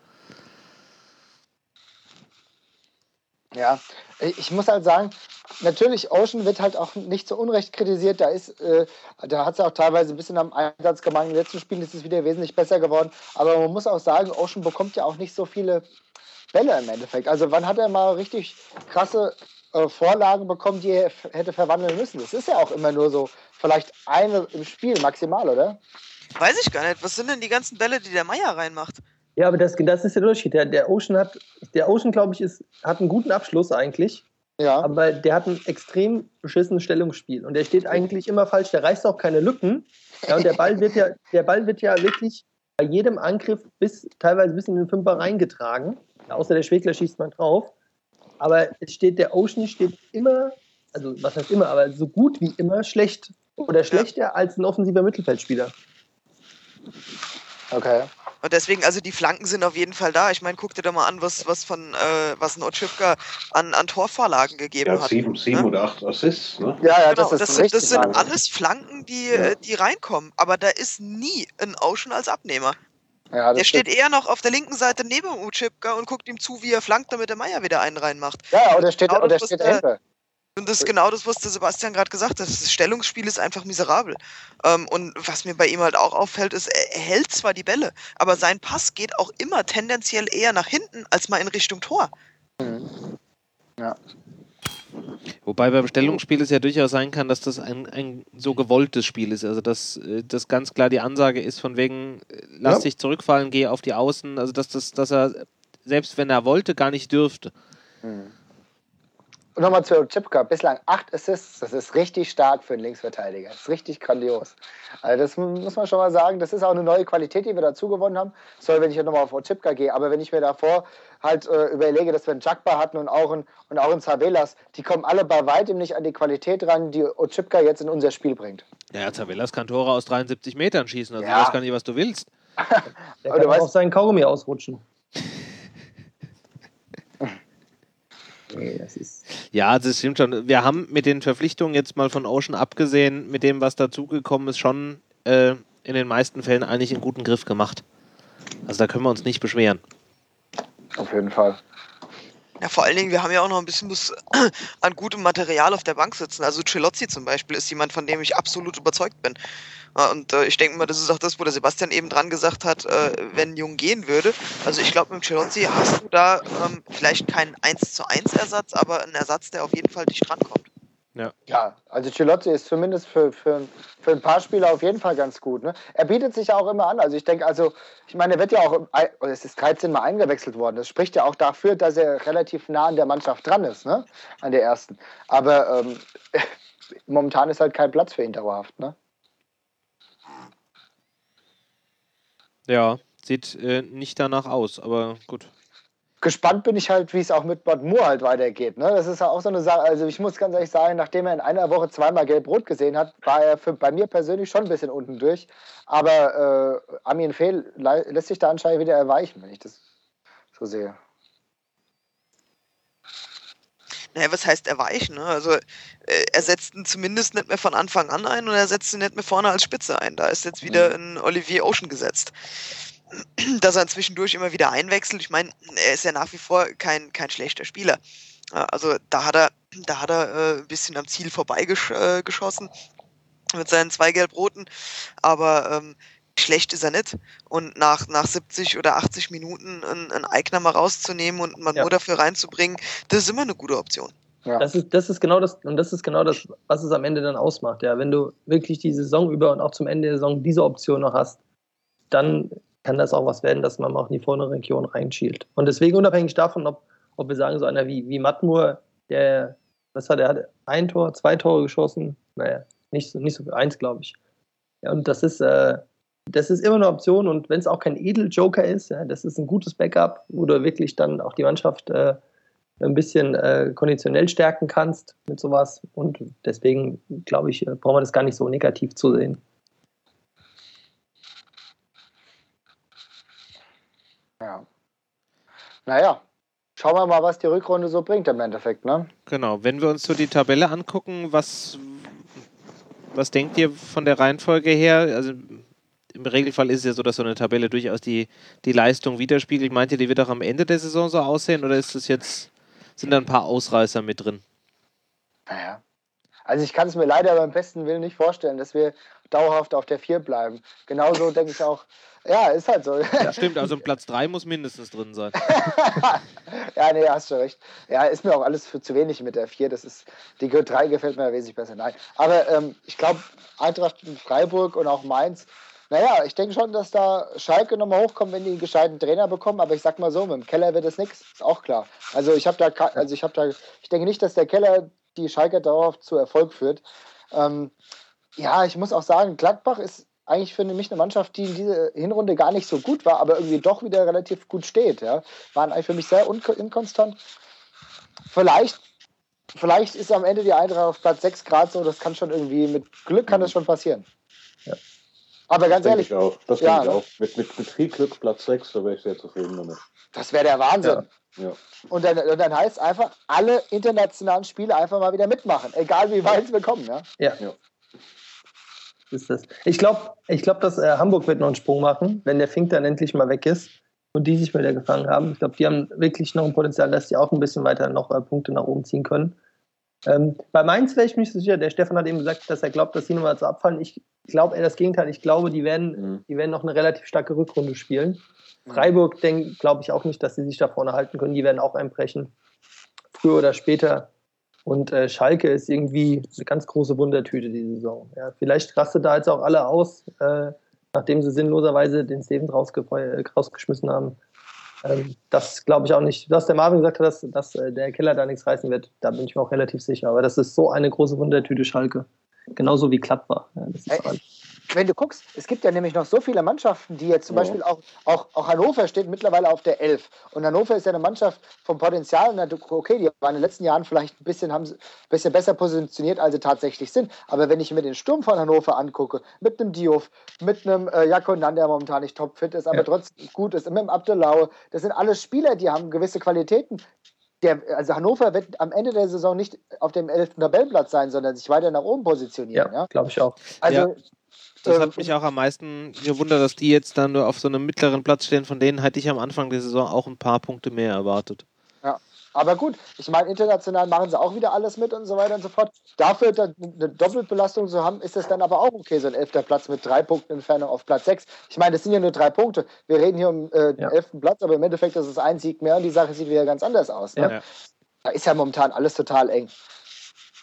[SPEAKER 5] Ja, ich muss halt sagen, natürlich, Ocean wird halt auch nicht zu Unrecht kritisiert. Da ist, äh, da hat es ja auch teilweise ein bisschen am Einsatz gemacht. In den letzten Spielen ist es wieder wesentlich besser geworden. Aber man muss auch sagen, Ocean bekommt ja auch nicht so viele Bälle im Endeffekt. Also wann hat er mal richtig krasse äh, Vorlagen bekommen, die er f- hätte verwandeln müssen? Das ist ja auch immer nur so, vielleicht eine im Spiel maximal, oder?
[SPEAKER 2] Weiß ich gar nicht. Was sind denn die ganzen Bälle, die der Meier reinmacht?
[SPEAKER 4] Ja, aber das, das ist der Unterschied. Der, der Ocean hat, der Ocean, glaube ich, ist, hat einen guten Abschluss eigentlich.
[SPEAKER 5] Ja.
[SPEAKER 4] Aber der hat ein extrem beschissenes Stellungsspiel. Und der steht eigentlich immer falsch. Der reißt auch keine Lücken. Ja, und der Ball wird ja, der Ball wird ja wirklich bei jedem Angriff bis, teilweise bis in den Fünfer reingetragen. Ja, außer der Schwegler schießt man drauf. Aber es steht, der Ocean steht immer, also was heißt immer, aber so gut wie immer schlecht. Oder schlechter als ein offensiver Mittelfeldspieler.
[SPEAKER 5] Okay.
[SPEAKER 2] Und deswegen, also die Flanken sind auf jeden Fall da. Ich meine, guck dir doch mal an, was, was von äh, was ein Otschipka an, an Torvorlagen gegeben
[SPEAKER 3] Ja,
[SPEAKER 2] hat.
[SPEAKER 3] sieben, sieben
[SPEAKER 2] ne?
[SPEAKER 3] oder acht Assists, ne?
[SPEAKER 5] Ja, ja,
[SPEAKER 2] Genau,
[SPEAKER 5] das ist
[SPEAKER 2] das, sind,
[SPEAKER 5] richtig.
[SPEAKER 2] das sind
[SPEAKER 5] Wahnsinn.
[SPEAKER 2] alles Flanken, die,
[SPEAKER 3] Ja.
[SPEAKER 2] äh, die reinkommen. Aber da ist nie ein Ocean als Abnehmer.
[SPEAKER 5] Ja, das
[SPEAKER 2] Der steht
[SPEAKER 5] stimmt.
[SPEAKER 2] eher noch auf der linken Seite neben Otschipka und guckt ihm zu, wie er flankt, damit der Meier wieder einen reinmacht.
[SPEAKER 5] Ja, oder steht,
[SPEAKER 2] Genau
[SPEAKER 5] oder
[SPEAKER 2] das,
[SPEAKER 5] steht
[SPEAKER 2] was der-
[SPEAKER 5] dahinter.
[SPEAKER 2] Und das ist genau das, was der Sebastian gerade gesagt hat. Das Stellungsspiel ist einfach miserabel. Ähm, und was mir bei ihm halt auch auffällt, ist, er, er hält zwar die Bälle, aber sein Pass geht auch immer tendenziell eher nach hinten, als mal in Richtung Tor.
[SPEAKER 5] Ja.
[SPEAKER 1] Wobei beim Stellungsspiel es ja durchaus sein kann, dass das ein, ein so gewolltes Spiel ist. Also dass äh, das ganz klar die Ansage ist von wegen, äh, lass
[SPEAKER 4] Ja.
[SPEAKER 1] dich zurückfallen, geh auf die Außen. Also dass, das, dass er, selbst wenn er wollte, gar nicht dürfte.
[SPEAKER 5] Und nochmal zu Chipka, bislang acht Assists, das ist richtig stark für einen Linksverteidiger. Das ist richtig grandios. Also das muss man schon mal sagen, das ist auch eine neue Qualität, die wir dazu gewonnen haben. Sorry, wenn ich jetzt nochmal auf Chipka gehe, aber wenn ich mir davor halt äh, überlege, dass wir einen Jakba hatten und auch einen, und auch einen Zavelas, die kommen alle bei weitem nicht an die Qualität ran, die Ochipka jetzt in unser Spiel bringt.
[SPEAKER 1] Naja, Zavelas kann Tore aus dreiundsiebzig Metern schießen, also
[SPEAKER 5] Ja.
[SPEAKER 1] ich weiß gar nicht, was du willst.
[SPEAKER 4] Der
[SPEAKER 5] Aber
[SPEAKER 4] kann
[SPEAKER 5] du
[SPEAKER 4] auch
[SPEAKER 5] weißt-
[SPEAKER 4] seinen Kaugummi ausrutschen. Nee, das ist.
[SPEAKER 1] Ja, das stimmt schon. Wir haben mit den Verpflichtungen jetzt mal von Ocean abgesehen, mit dem, was dazugekommen ist, schon äh, in den meisten Fällen eigentlich einen guten Griff gemacht. Also da können wir uns nicht beschweren.
[SPEAKER 5] Auf jeden Fall.
[SPEAKER 2] Ja, vor allen Dingen, wir haben ja auch noch ein bisschen was an gutem Material auf der Bank sitzen. Also Celozzi zum Beispiel ist jemand, von dem ich absolut überzeugt bin. Äh, Und äh, ich denke mal, das ist auch das, wo der Sebastian eben dran gesagt hat, äh, wenn Jung gehen würde. Also ich glaube, mit dem Celozzi hast du da ähm, vielleicht keinen eins zu eins Ersatz, aber einen Ersatz, der auf jeden Fall dicht rankommt.
[SPEAKER 1] Ja.
[SPEAKER 5] Ja, also Chilotti ist zumindest für, für, für ein paar Spieler auf jeden Fall ganz gut. Ne? Er bietet sich ja auch immer an. Also ich denke, also ich meine, er wird ja auch, es ist dreizehn Mal eingewechselt worden. Das spricht ja auch dafür, dass er relativ nah an der Mannschaft dran ist, ne? An der ersten. Aber ähm, momentan ist halt kein Platz für ihn dauerhaft. Ne?
[SPEAKER 1] Ja, sieht äh, nicht danach aus, aber gut.
[SPEAKER 5] Gespannt bin ich halt, wie es auch mit Bad Moore halt weitergeht. Ne? Das ist ja auch so eine Sache. Also ich muss ganz ehrlich sagen, nachdem er in einer Woche zweimal Gelb-Rot gesehen hat, war er für, bei mir persönlich schon ein bisschen unten durch. Aber äh, Armin Fehl lässt sich da anscheinend wieder erweichen, wenn ich das so sehe.
[SPEAKER 2] Naja, was heißt erweichen? Ne? Also äh, er setzt ihn zumindest nicht mehr von Anfang an ein und er setzt ihn nicht mehr vorne als Spitze ein. Da ist jetzt wieder ein Olivier Ocean gesetzt. Dass er zwischendurch immer wieder einwechselt. Ich meine, er ist ja nach wie vor kein, kein schlechter Spieler. Also da hat er, da hat er äh, ein bisschen am Ziel vorbeigeschossen äh, mit seinen zwei Gelb-Roten. Aber ähm, schlecht ist er nicht. Und nach, nach siebzig oder achtzig Minuten einen, einen Eigner mal rauszunehmen und man
[SPEAKER 4] Ja.
[SPEAKER 2] nur dafür reinzubringen, das ist immer eine gute Option.
[SPEAKER 5] Ja.
[SPEAKER 4] Das ist, das ist genau das, und das ist genau das, was es am Ende dann ausmacht. Ja, wenn du wirklich die Saison über und auch zum Ende der Saison diese Option noch hast, dann kann das auch was werden, dass man auch in die vordere Region reinschielt. Und deswegen unabhängig davon, ob, ob wir sagen, so einer wie, wie Matmur, der, was hat er, hat ein Tor, zwei Tore geschossen, naja, nicht so, nicht so viel, eins, glaube ich. Ja, und das ist, äh, das ist immer eine Option, und wenn es auch kein Edel-Joker ist, ja, das ist ein gutes Backup, wo du wirklich dann auch die Mannschaft äh, ein bisschen äh, konditionell stärken kannst mit sowas, und deswegen, glaube ich, brauchen wir das gar nicht so negativ zu sehen.
[SPEAKER 5] Ja. Naja, schauen wir mal, was die Rückrunde so bringt im Endeffekt, ne?
[SPEAKER 1] Genau, wenn wir uns so die Tabelle angucken, was, was denkt ihr von der Reihenfolge her? Also im Regelfall ist es ja so, dass so eine Tabelle durchaus die, die Leistung widerspiegelt. Meint ihr, die wird auch am Ende der Saison so aussehen, oder ist das jetzt, sind da ein paar Ausreißer mit drin?
[SPEAKER 5] Naja. Also ich kann es mir leider beim besten Willen nicht vorstellen, dass wir dauerhaft auf der vier bleiben. Genauso denke ich auch, ja, ist halt so.
[SPEAKER 1] Ja, stimmt, also Platz drei muss mindestens drin sein.
[SPEAKER 5] Ja, nee, hast du recht. Ja, ist mir auch alles für zu wenig mit der vier. Das ist, die drei gefällt mir wesentlich besser. Nein. Aber ähm, ich glaube, Eintracht Freiburg und auch Mainz, naja, ich denke schon, dass da Schalke nochmal hochkommt, wenn die einen gescheiten Trainer bekommen. Aber ich sag mal so, mit dem Keller wird es nichts. Ist auch klar. Also ich habe da, also ich habe da, ich denke nicht, dass der Keller die Schalke dauerhaft zu Erfolg führt. Ähm, ja, ich muss auch sagen, Gladbach ist eigentlich für mich eine Mannschaft, die in dieser Hinrunde gar nicht so gut war, aber irgendwie doch wieder relativ gut steht. Ja. Waren eigentlich für mich sehr inkonstant. Vielleicht, vielleicht ist am Ende die Eintracht auf Platz sechs Grad so, das kann schon irgendwie, mit Glück kann das schon passieren. Ja. Aber ganz
[SPEAKER 3] Das
[SPEAKER 5] ehrlich,
[SPEAKER 3] denke ich auch. Das
[SPEAKER 5] ja,
[SPEAKER 3] denke ich
[SPEAKER 5] ne?
[SPEAKER 3] auch. Mit, mit, mit viel Glück Platz sechs, da wäre ich sehr zufrieden damit.
[SPEAKER 5] Das wäre der Wahnsinn.
[SPEAKER 3] Ja. Ja.
[SPEAKER 5] Und dann, und dann heißt es einfach, alle internationalen Spiele einfach mal wieder mitmachen, egal wie weit wir kommen. Ja.
[SPEAKER 4] Ja.
[SPEAKER 3] Ja.
[SPEAKER 4] Ist das. Ich glaube, ich glaub, dass äh, Hamburg wird noch einen Sprung machen, wenn der Fink dann endlich mal weg ist und die sich wieder gefangen haben. Ich glaube, die haben wirklich noch ein Potenzial, dass die auch ein bisschen weiter noch äh, Punkte nach oben ziehen können. Ähm, bei Mainz wäre ich mich sicher, der Stefan hat eben gesagt, dass er glaubt, dass die nochmal so abfallen. Ich glaube eher das Gegenteil. Ich glaube, die werden,
[SPEAKER 3] Mhm.
[SPEAKER 4] die werden noch eine relativ starke Rückrunde spielen. Freiburg, glaube ich auch nicht, dass sie sich da vorne halten können. Die werden auch einbrechen. Früher oder später. Und äh, Schalke ist irgendwie eine ganz große Wundertüte diese Saison. Ja, vielleicht rastet da jetzt auch alle aus, äh, nachdem sie sinnloserweise den Stevens rausge äh, rausgeschmissen haben. Ähm, das glaube ich auch nicht. Was der Marvin gesagt hat, dass, dass äh, der Keller da nichts reißen wird, da bin ich mir auch relativ sicher. Aber das ist so eine große Wundertüte, Schalke. Genauso wie Gladbach. Ja, das ist
[SPEAKER 5] Äh, Wenn du guckst, es gibt ja nämlich noch so viele Mannschaften, die jetzt zum
[SPEAKER 3] Ja.
[SPEAKER 5] Beispiel auch, auch, auch Hannover steht mittlerweile auf der elf. Und Hannover ist ja eine Mannschaft vom Potenzial. Na, okay, die waren in den letzten Jahren vielleicht ein bisschen, haben sie ein bisschen besser positioniert, als sie tatsächlich sind. Aber wenn ich mir den Sturm von Hannover angucke, mit einem Diouf, mit einem äh, Jakonan, der momentan nicht topfit ist, aber
[SPEAKER 4] Ja.
[SPEAKER 5] trotzdem gut ist, mit dem Abdelaue, das sind alles Spieler, die haben gewisse Qualitäten. Der, also Hannover wird am Ende der Saison nicht auf dem elften Tabellenplatz sein, sondern sich weiter nach oben positionieren.
[SPEAKER 4] ja,
[SPEAKER 5] Ja?
[SPEAKER 4] glaube ich auch.
[SPEAKER 5] Also,
[SPEAKER 1] Ja. Das
[SPEAKER 5] äh,
[SPEAKER 1] hat mich auch am meisten gewundert, dass die jetzt dann nur auf so einem mittleren Platz stehen. Von denen hätte ich am Anfang der Saison auch ein paar Punkte mehr erwartet.
[SPEAKER 5] Ja, aber gut, ich meine, international machen sie auch wieder alles mit und so weiter und so fort. Dafür da eine Doppelbelastung zu haben, ist das dann aber auch okay, so ein elfter Platz mit drei Punkten Entfernung auf Platz sechs. Ich meine, das sind ja nur drei Punkte. Wir reden hier um äh, den
[SPEAKER 4] Ja.
[SPEAKER 5] elften Platz, aber im Endeffekt ist es ein Sieg mehr und die Sache sieht wieder ganz anders aus. Ne?
[SPEAKER 1] Ja.
[SPEAKER 5] Da ist ja momentan alles total eng.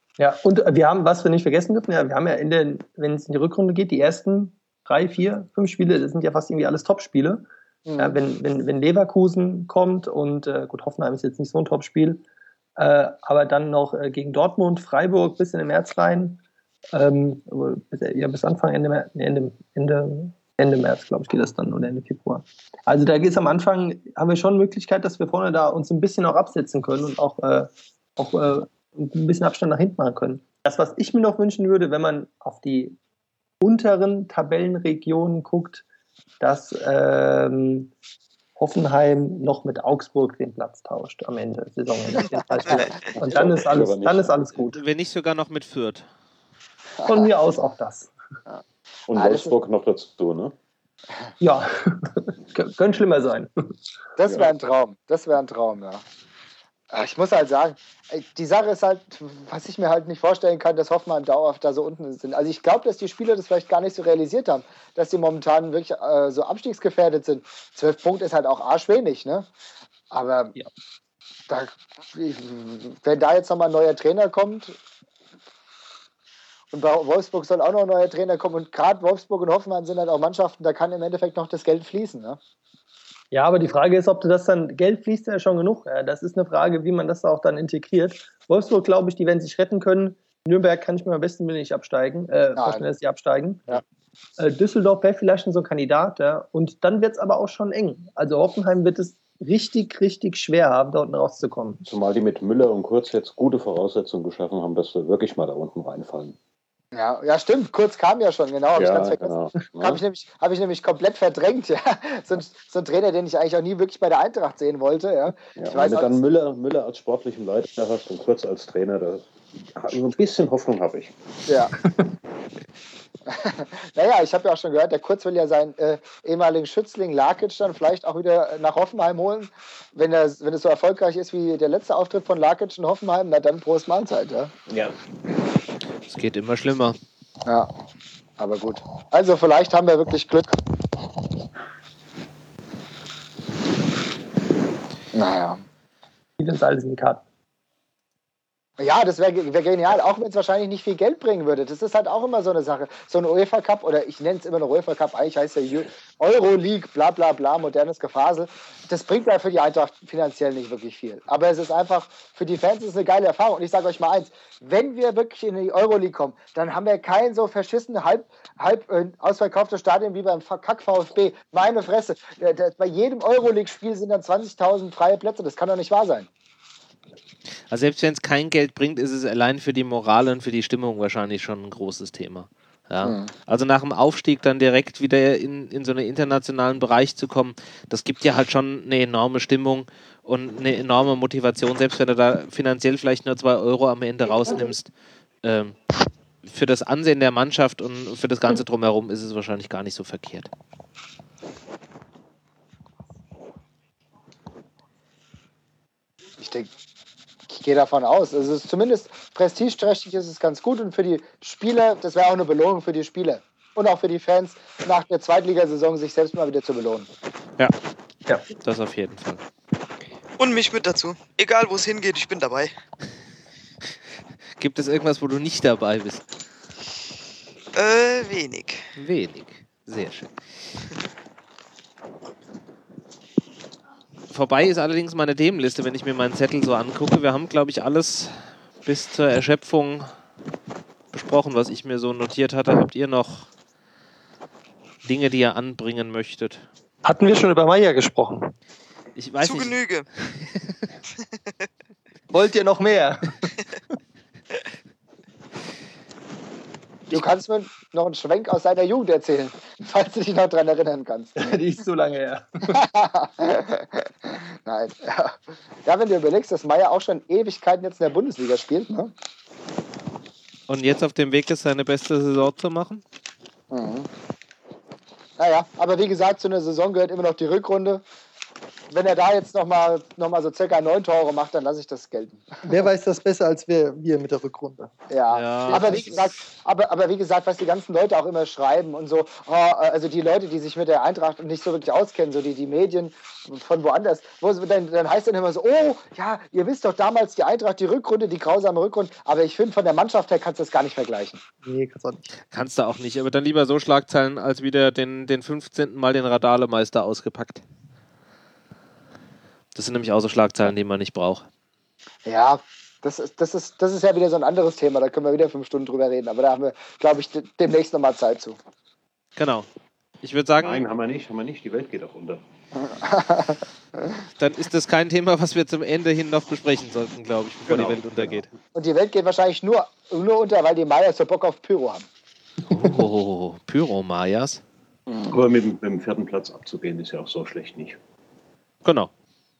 [SPEAKER 4] Ja, und wir haben, was wir nicht vergessen dürfen, ja, wir haben ja in den, wenn es in die Rückrunde geht, die ersten drei, vier, fünf Spiele, das sind ja fast irgendwie alles Top-Spiele. Mhm. Ja, wenn, wenn, wenn Leverkusen kommt und äh, gut, Hoffenheim ist jetzt nicht so ein Top-Spiel, äh, aber dann noch äh, gegen Dortmund, Freiburg bis in den März rein, ähm, bis, ja, bis Anfang, Ende, Ende, Ende, Ende März, glaube ich, geht das dann, oder Ende Februar. Also da geht es am Anfang, haben wir schon Möglichkeit, dass wir vorne da uns ein bisschen auch absetzen können und auch, äh, auch äh, ein bisschen Abstand nach hinten machen können. Das, was ich mir noch wünschen würde, wenn man auf die unteren Tabellenregionen guckt, dass ähm, Hoffenheim noch mit Augsburg den Platz tauscht am Ende der Saison. Und dann ist alles, dann ist alles gut.
[SPEAKER 1] Wenn nicht sogar noch mit Fürth.
[SPEAKER 4] Von mir aus auch das.
[SPEAKER 3] Und Wolfsburg noch dazu, ne?
[SPEAKER 4] Ja, könnte schlimmer sein.
[SPEAKER 5] Das wäre ein Traum, das wäre ein Traum, ja. Ich muss halt sagen, die Sache ist halt, was ich mir halt nicht vorstellen kann, dass Hoffenheim dauerhaft da so unten sind. Also ich glaube, dass die Spieler das vielleicht gar nicht so realisiert haben, dass die momentan wirklich äh, so abstiegsgefährdet sind. Zwölf Punkte ist halt auch arschwenig, ne? Aber ja, da, wenn da jetzt nochmal ein neuer Trainer kommt und bei Wolfsburg soll auch noch ein neuer Trainer kommen und gerade Wolfsburg und Hoffenheim sind halt auch Mannschaften, da kann im Endeffekt noch das Geld fließen, ne?
[SPEAKER 4] Ja, aber die Frage ist, ob du das dann, Geld fließt ja schon genug. Ja, das ist eine Frage, wie man das auch dann integriert. Wolfsburg, glaube ich, die werden sich retten können. Nürnberg kann ich mir am besten will nicht absteigen, äh, vorstellen, dass die absteigen.
[SPEAKER 5] Ja.
[SPEAKER 4] Äh, Düsseldorf wäre vielleicht schon so ein Kandidat, ja. Und dann wird es aber auch schon eng. Also Hoffenheim wird es richtig, richtig schwer haben, da unten rauszukommen.
[SPEAKER 3] Zumal die mit Müller und Kurz jetzt gute Voraussetzungen geschaffen haben, dass wir wirklich mal da unten reinfallen.
[SPEAKER 5] Ja, ja, stimmt. Kurz kam ja schon, genau. Habe
[SPEAKER 3] ja,
[SPEAKER 5] ich ganz vergessen. Genau. Habe ich, nämlich, hab ich nämlich komplett verdrängt. Ja. So, ein, so ein Trainer, den ich eigentlich auch nie wirklich bei der Eintracht sehen wollte. Ja.
[SPEAKER 3] Ja,
[SPEAKER 5] ich
[SPEAKER 3] weiß wenn du dann Müller, Müller als sportlichen Leiter hast und Kurz als Trainer, da, so ein bisschen Hoffnung habe ich.
[SPEAKER 5] Ja. Naja, ich habe ja auch schon gehört, der Kurz will ja seinen äh, ehemaligen Schützling Lakic dann vielleicht auch wieder nach Hoffenheim holen. Wenn, er, wenn es so erfolgreich ist wie der letzte Auftritt von Lakic in Hoffenheim, na dann Prost Mahlzeit. Ja.
[SPEAKER 3] Ja.
[SPEAKER 1] Es geht immer schlimmer.
[SPEAKER 5] Ja, aber gut. Also vielleicht haben wir wirklich Glück. Naja.
[SPEAKER 4] Wie das alles in die Karten.
[SPEAKER 5] Ja, das wäre wär genial, auch wenn es wahrscheinlich nicht viel Geld bringen würde. Das ist halt auch immer so eine Sache. So ein UEFA Cup, oder ich nenne es immer noch UEFA Cup, eigentlich heißt der Euroleague, bla bla bla, modernes Gefasel. Das bringt halt für die Eintracht finanziell nicht wirklich viel. Aber es ist einfach, für die Fans ist es eine geile Erfahrung. Und ich sage euch mal eins, wenn wir wirklich in die Euroleague kommen, dann haben wir kein so verschissen, halb, halb äh, ausverkauftes Stadion wie beim Kack VfB. Meine Fresse. Der, der, bei jedem Euroleague-Spiel sind dann zwanzigtausend freie Plätze. Das kann doch nicht wahr sein.
[SPEAKER 1] Also selbst wenn es kein Geld bringt, ist es allein für die Moral und für die Stimmung wahrscheinlich schon ein großes Thema. Ja. Mhm. Also nach dem Aufstieg dann direkt wieder in, in so einen internationalen Bereich zu kommen, das gibt ja halt schon eine enorme Stimmung und eine enorme Motivation, selbst wenn du da finanziell vielleicht nur zwei Euro am Ende rausnimmst. Ähm, für das Ansehen der Mannschaft und für das Ganze drumherum ist es wahrscheinlich gar nicht so verkehrt.
[SPEAKER 5] Ich denke, ich gehe davon aus. Also es ist zumindest prestigeträchtig, ist es ganz gut und für die Spieler, das wäre auch eine Belohnung für die Spieler und auch für die Fans, nach der Zweitligasaison sich selbst mal wieder zu belohnen.
[SPEAKER 1] Ja, ja, das auf jeden Fall.
[SPEAKER 2] Und mich mit dazu. Egal, wo es hingeht, ich bin dabei.
[SPEAKER 1] Gibt es irgendwas, wo du nicht dabei bist?
[SPEAKER 2] Äh, wenig.
[SPEAKER 1] Wenig. Sehr schön. Vorbei ist allerdings meine Themenliste, wenn ich mir meinen Zettel so angucke. Wir haben, glaube ich, alles bis zur Erschöpfung besprochen, was ich mir so notiert hatte. Habt ihr noch Dinge, die ihr anbringen möchtet?
[SPEAKER 4] Hatten wir schon über Meier gesprochen?
[SPEAKER 1] Ich weiß
[SPEAKER 2] Zu
[SPEAKER 1] nicht.
[SPEAKER 2] Genüge.
[SPEAKER 4] Wollt ihr noch mehr?
[SPEAKER 5] Du kannst mir noch einen Schwenk aus deiner Jugend erzählen, falls du dich noch daran erinnern kannst.
[SPEAKER 4] Die ist zu lange her.
[SPEAKER 5] Nein. Ja. ja, wenn du überlegst, dass Meier auch schon Ewigkeiten jetzt in der Bundesliga spielt, ne?
[SPEAKER 1] Und jetzt auf dem Weg ist, seine beste Saison zu machen?
[SPEAKER 5] Mhm. Naja, aber wie gesagt, zu einer Saison gehört immer noch die Rückrunde. wenn er da jetzt nochmal noch mal so circa neun Tore macht, dann lasse ich das gelten.
[SPEAKER 4] Wer weiß das besser als wir, wir mit der Rückrunde?
[SPEAKER 5] Ja,
[SPEAKER 1] Ja,
[SPEAKER 5] aber, wie
[SPEAKER 1] das
[SPEAKER 5] gesagt, aber, aber wie gesagt, was die ganzen Leute auch immer schreiben und so, oh, also die Leute, die sich mit der Eintracht nicht so wirklich auskennen, so die, die Medien von woanders, wo es, dann, dann heißt dann immer so, oh, ja, ihr wisst doch damals die Eintracht, die Rückrunde, die grausame Rückrunde, aber ich finde, von der Mannschaft her kannst du das gar nicht vergleichen.
[SPEAKER 4] Nee, kannst du auch nicht.
[SPEAKER 1] Kannst du auch nicht, aber dann lieber so Schlagzeilen als wieder den, den fünfzehnten Mal den Radalemeister ausgepackt. Das sind nämlich auch so Schlagzeilen, die man nicht braucht.
[SPEAKER 5] Ja, das ist, das, ist, das ist ja wieder so ein anderes Thema, da können wir wieder fünf Stunden drüber reden, aber da haben wir, glaube ich, de- demnächst nochmal Zeit zu.
[SPEAKER 1] Genau. Ich würde sagen,
[SPEAKER 3] Nein, haben wir nicht, haben wir nicht. Die Welt geht auch unter.
[SPEAKER 1] dann ist das kein Thema, was wir zum Ende hin noch besprechen sollten, glaube ich, bevor
[SPEAKER 3] Genau,
[SPEAKER 1] die Welt untergeht.
[SPEAKER 5] Und die Welt geht wahrscheinlich nur, nur unter, weil die Mayas so Bock auf Pyro haben.
[SPEAKER 1] Oh, Pyro-Mayas.
[SPEAKER 3] Aber mit, dem- mit dem vierten Platz abzugehen, ist ja auch so schlecht nicht.
[SPEAKER 1] Genau.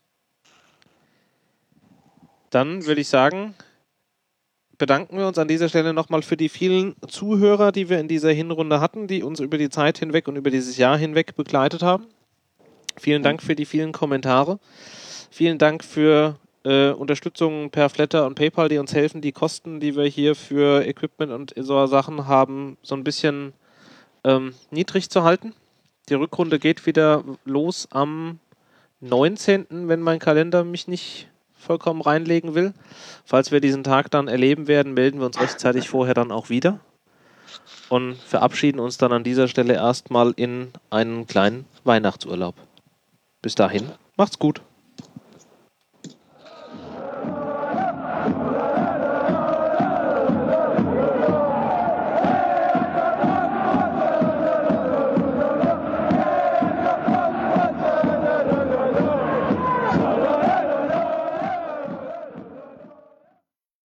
[SPEAKER 1] Dann würde ich sagen, bedanken wir uns an dieser Stelle nochmal für die vielen Zuhörer, die wir in dieser Hinrunde hatten, die uns über die Zeit hinweg und über dieses Jahr hinweg begleitet haben. Vielen Dank für die vielen Kommentare. Vielen Dank für äh, Unterstützung per Flatter und PayPal, die uns helfen, die Kosten, die wir hier für Equipment und so Sachen haben, so ein bisschen ähm, niedrig zu halten. Die Rückrunde geht wieder los am neunzehnten, wenn mein Kalender mich nicht vollkommen reinlegen will. Falls wir diesen Tag dann erleben werden, melden wir uns rechtzeitig vorher dann auch wieder und verabschieden uns dann an dieser Stelle erstmal in einen kleinen Weihnachtsurlaub. Bis dahin, macht's gut.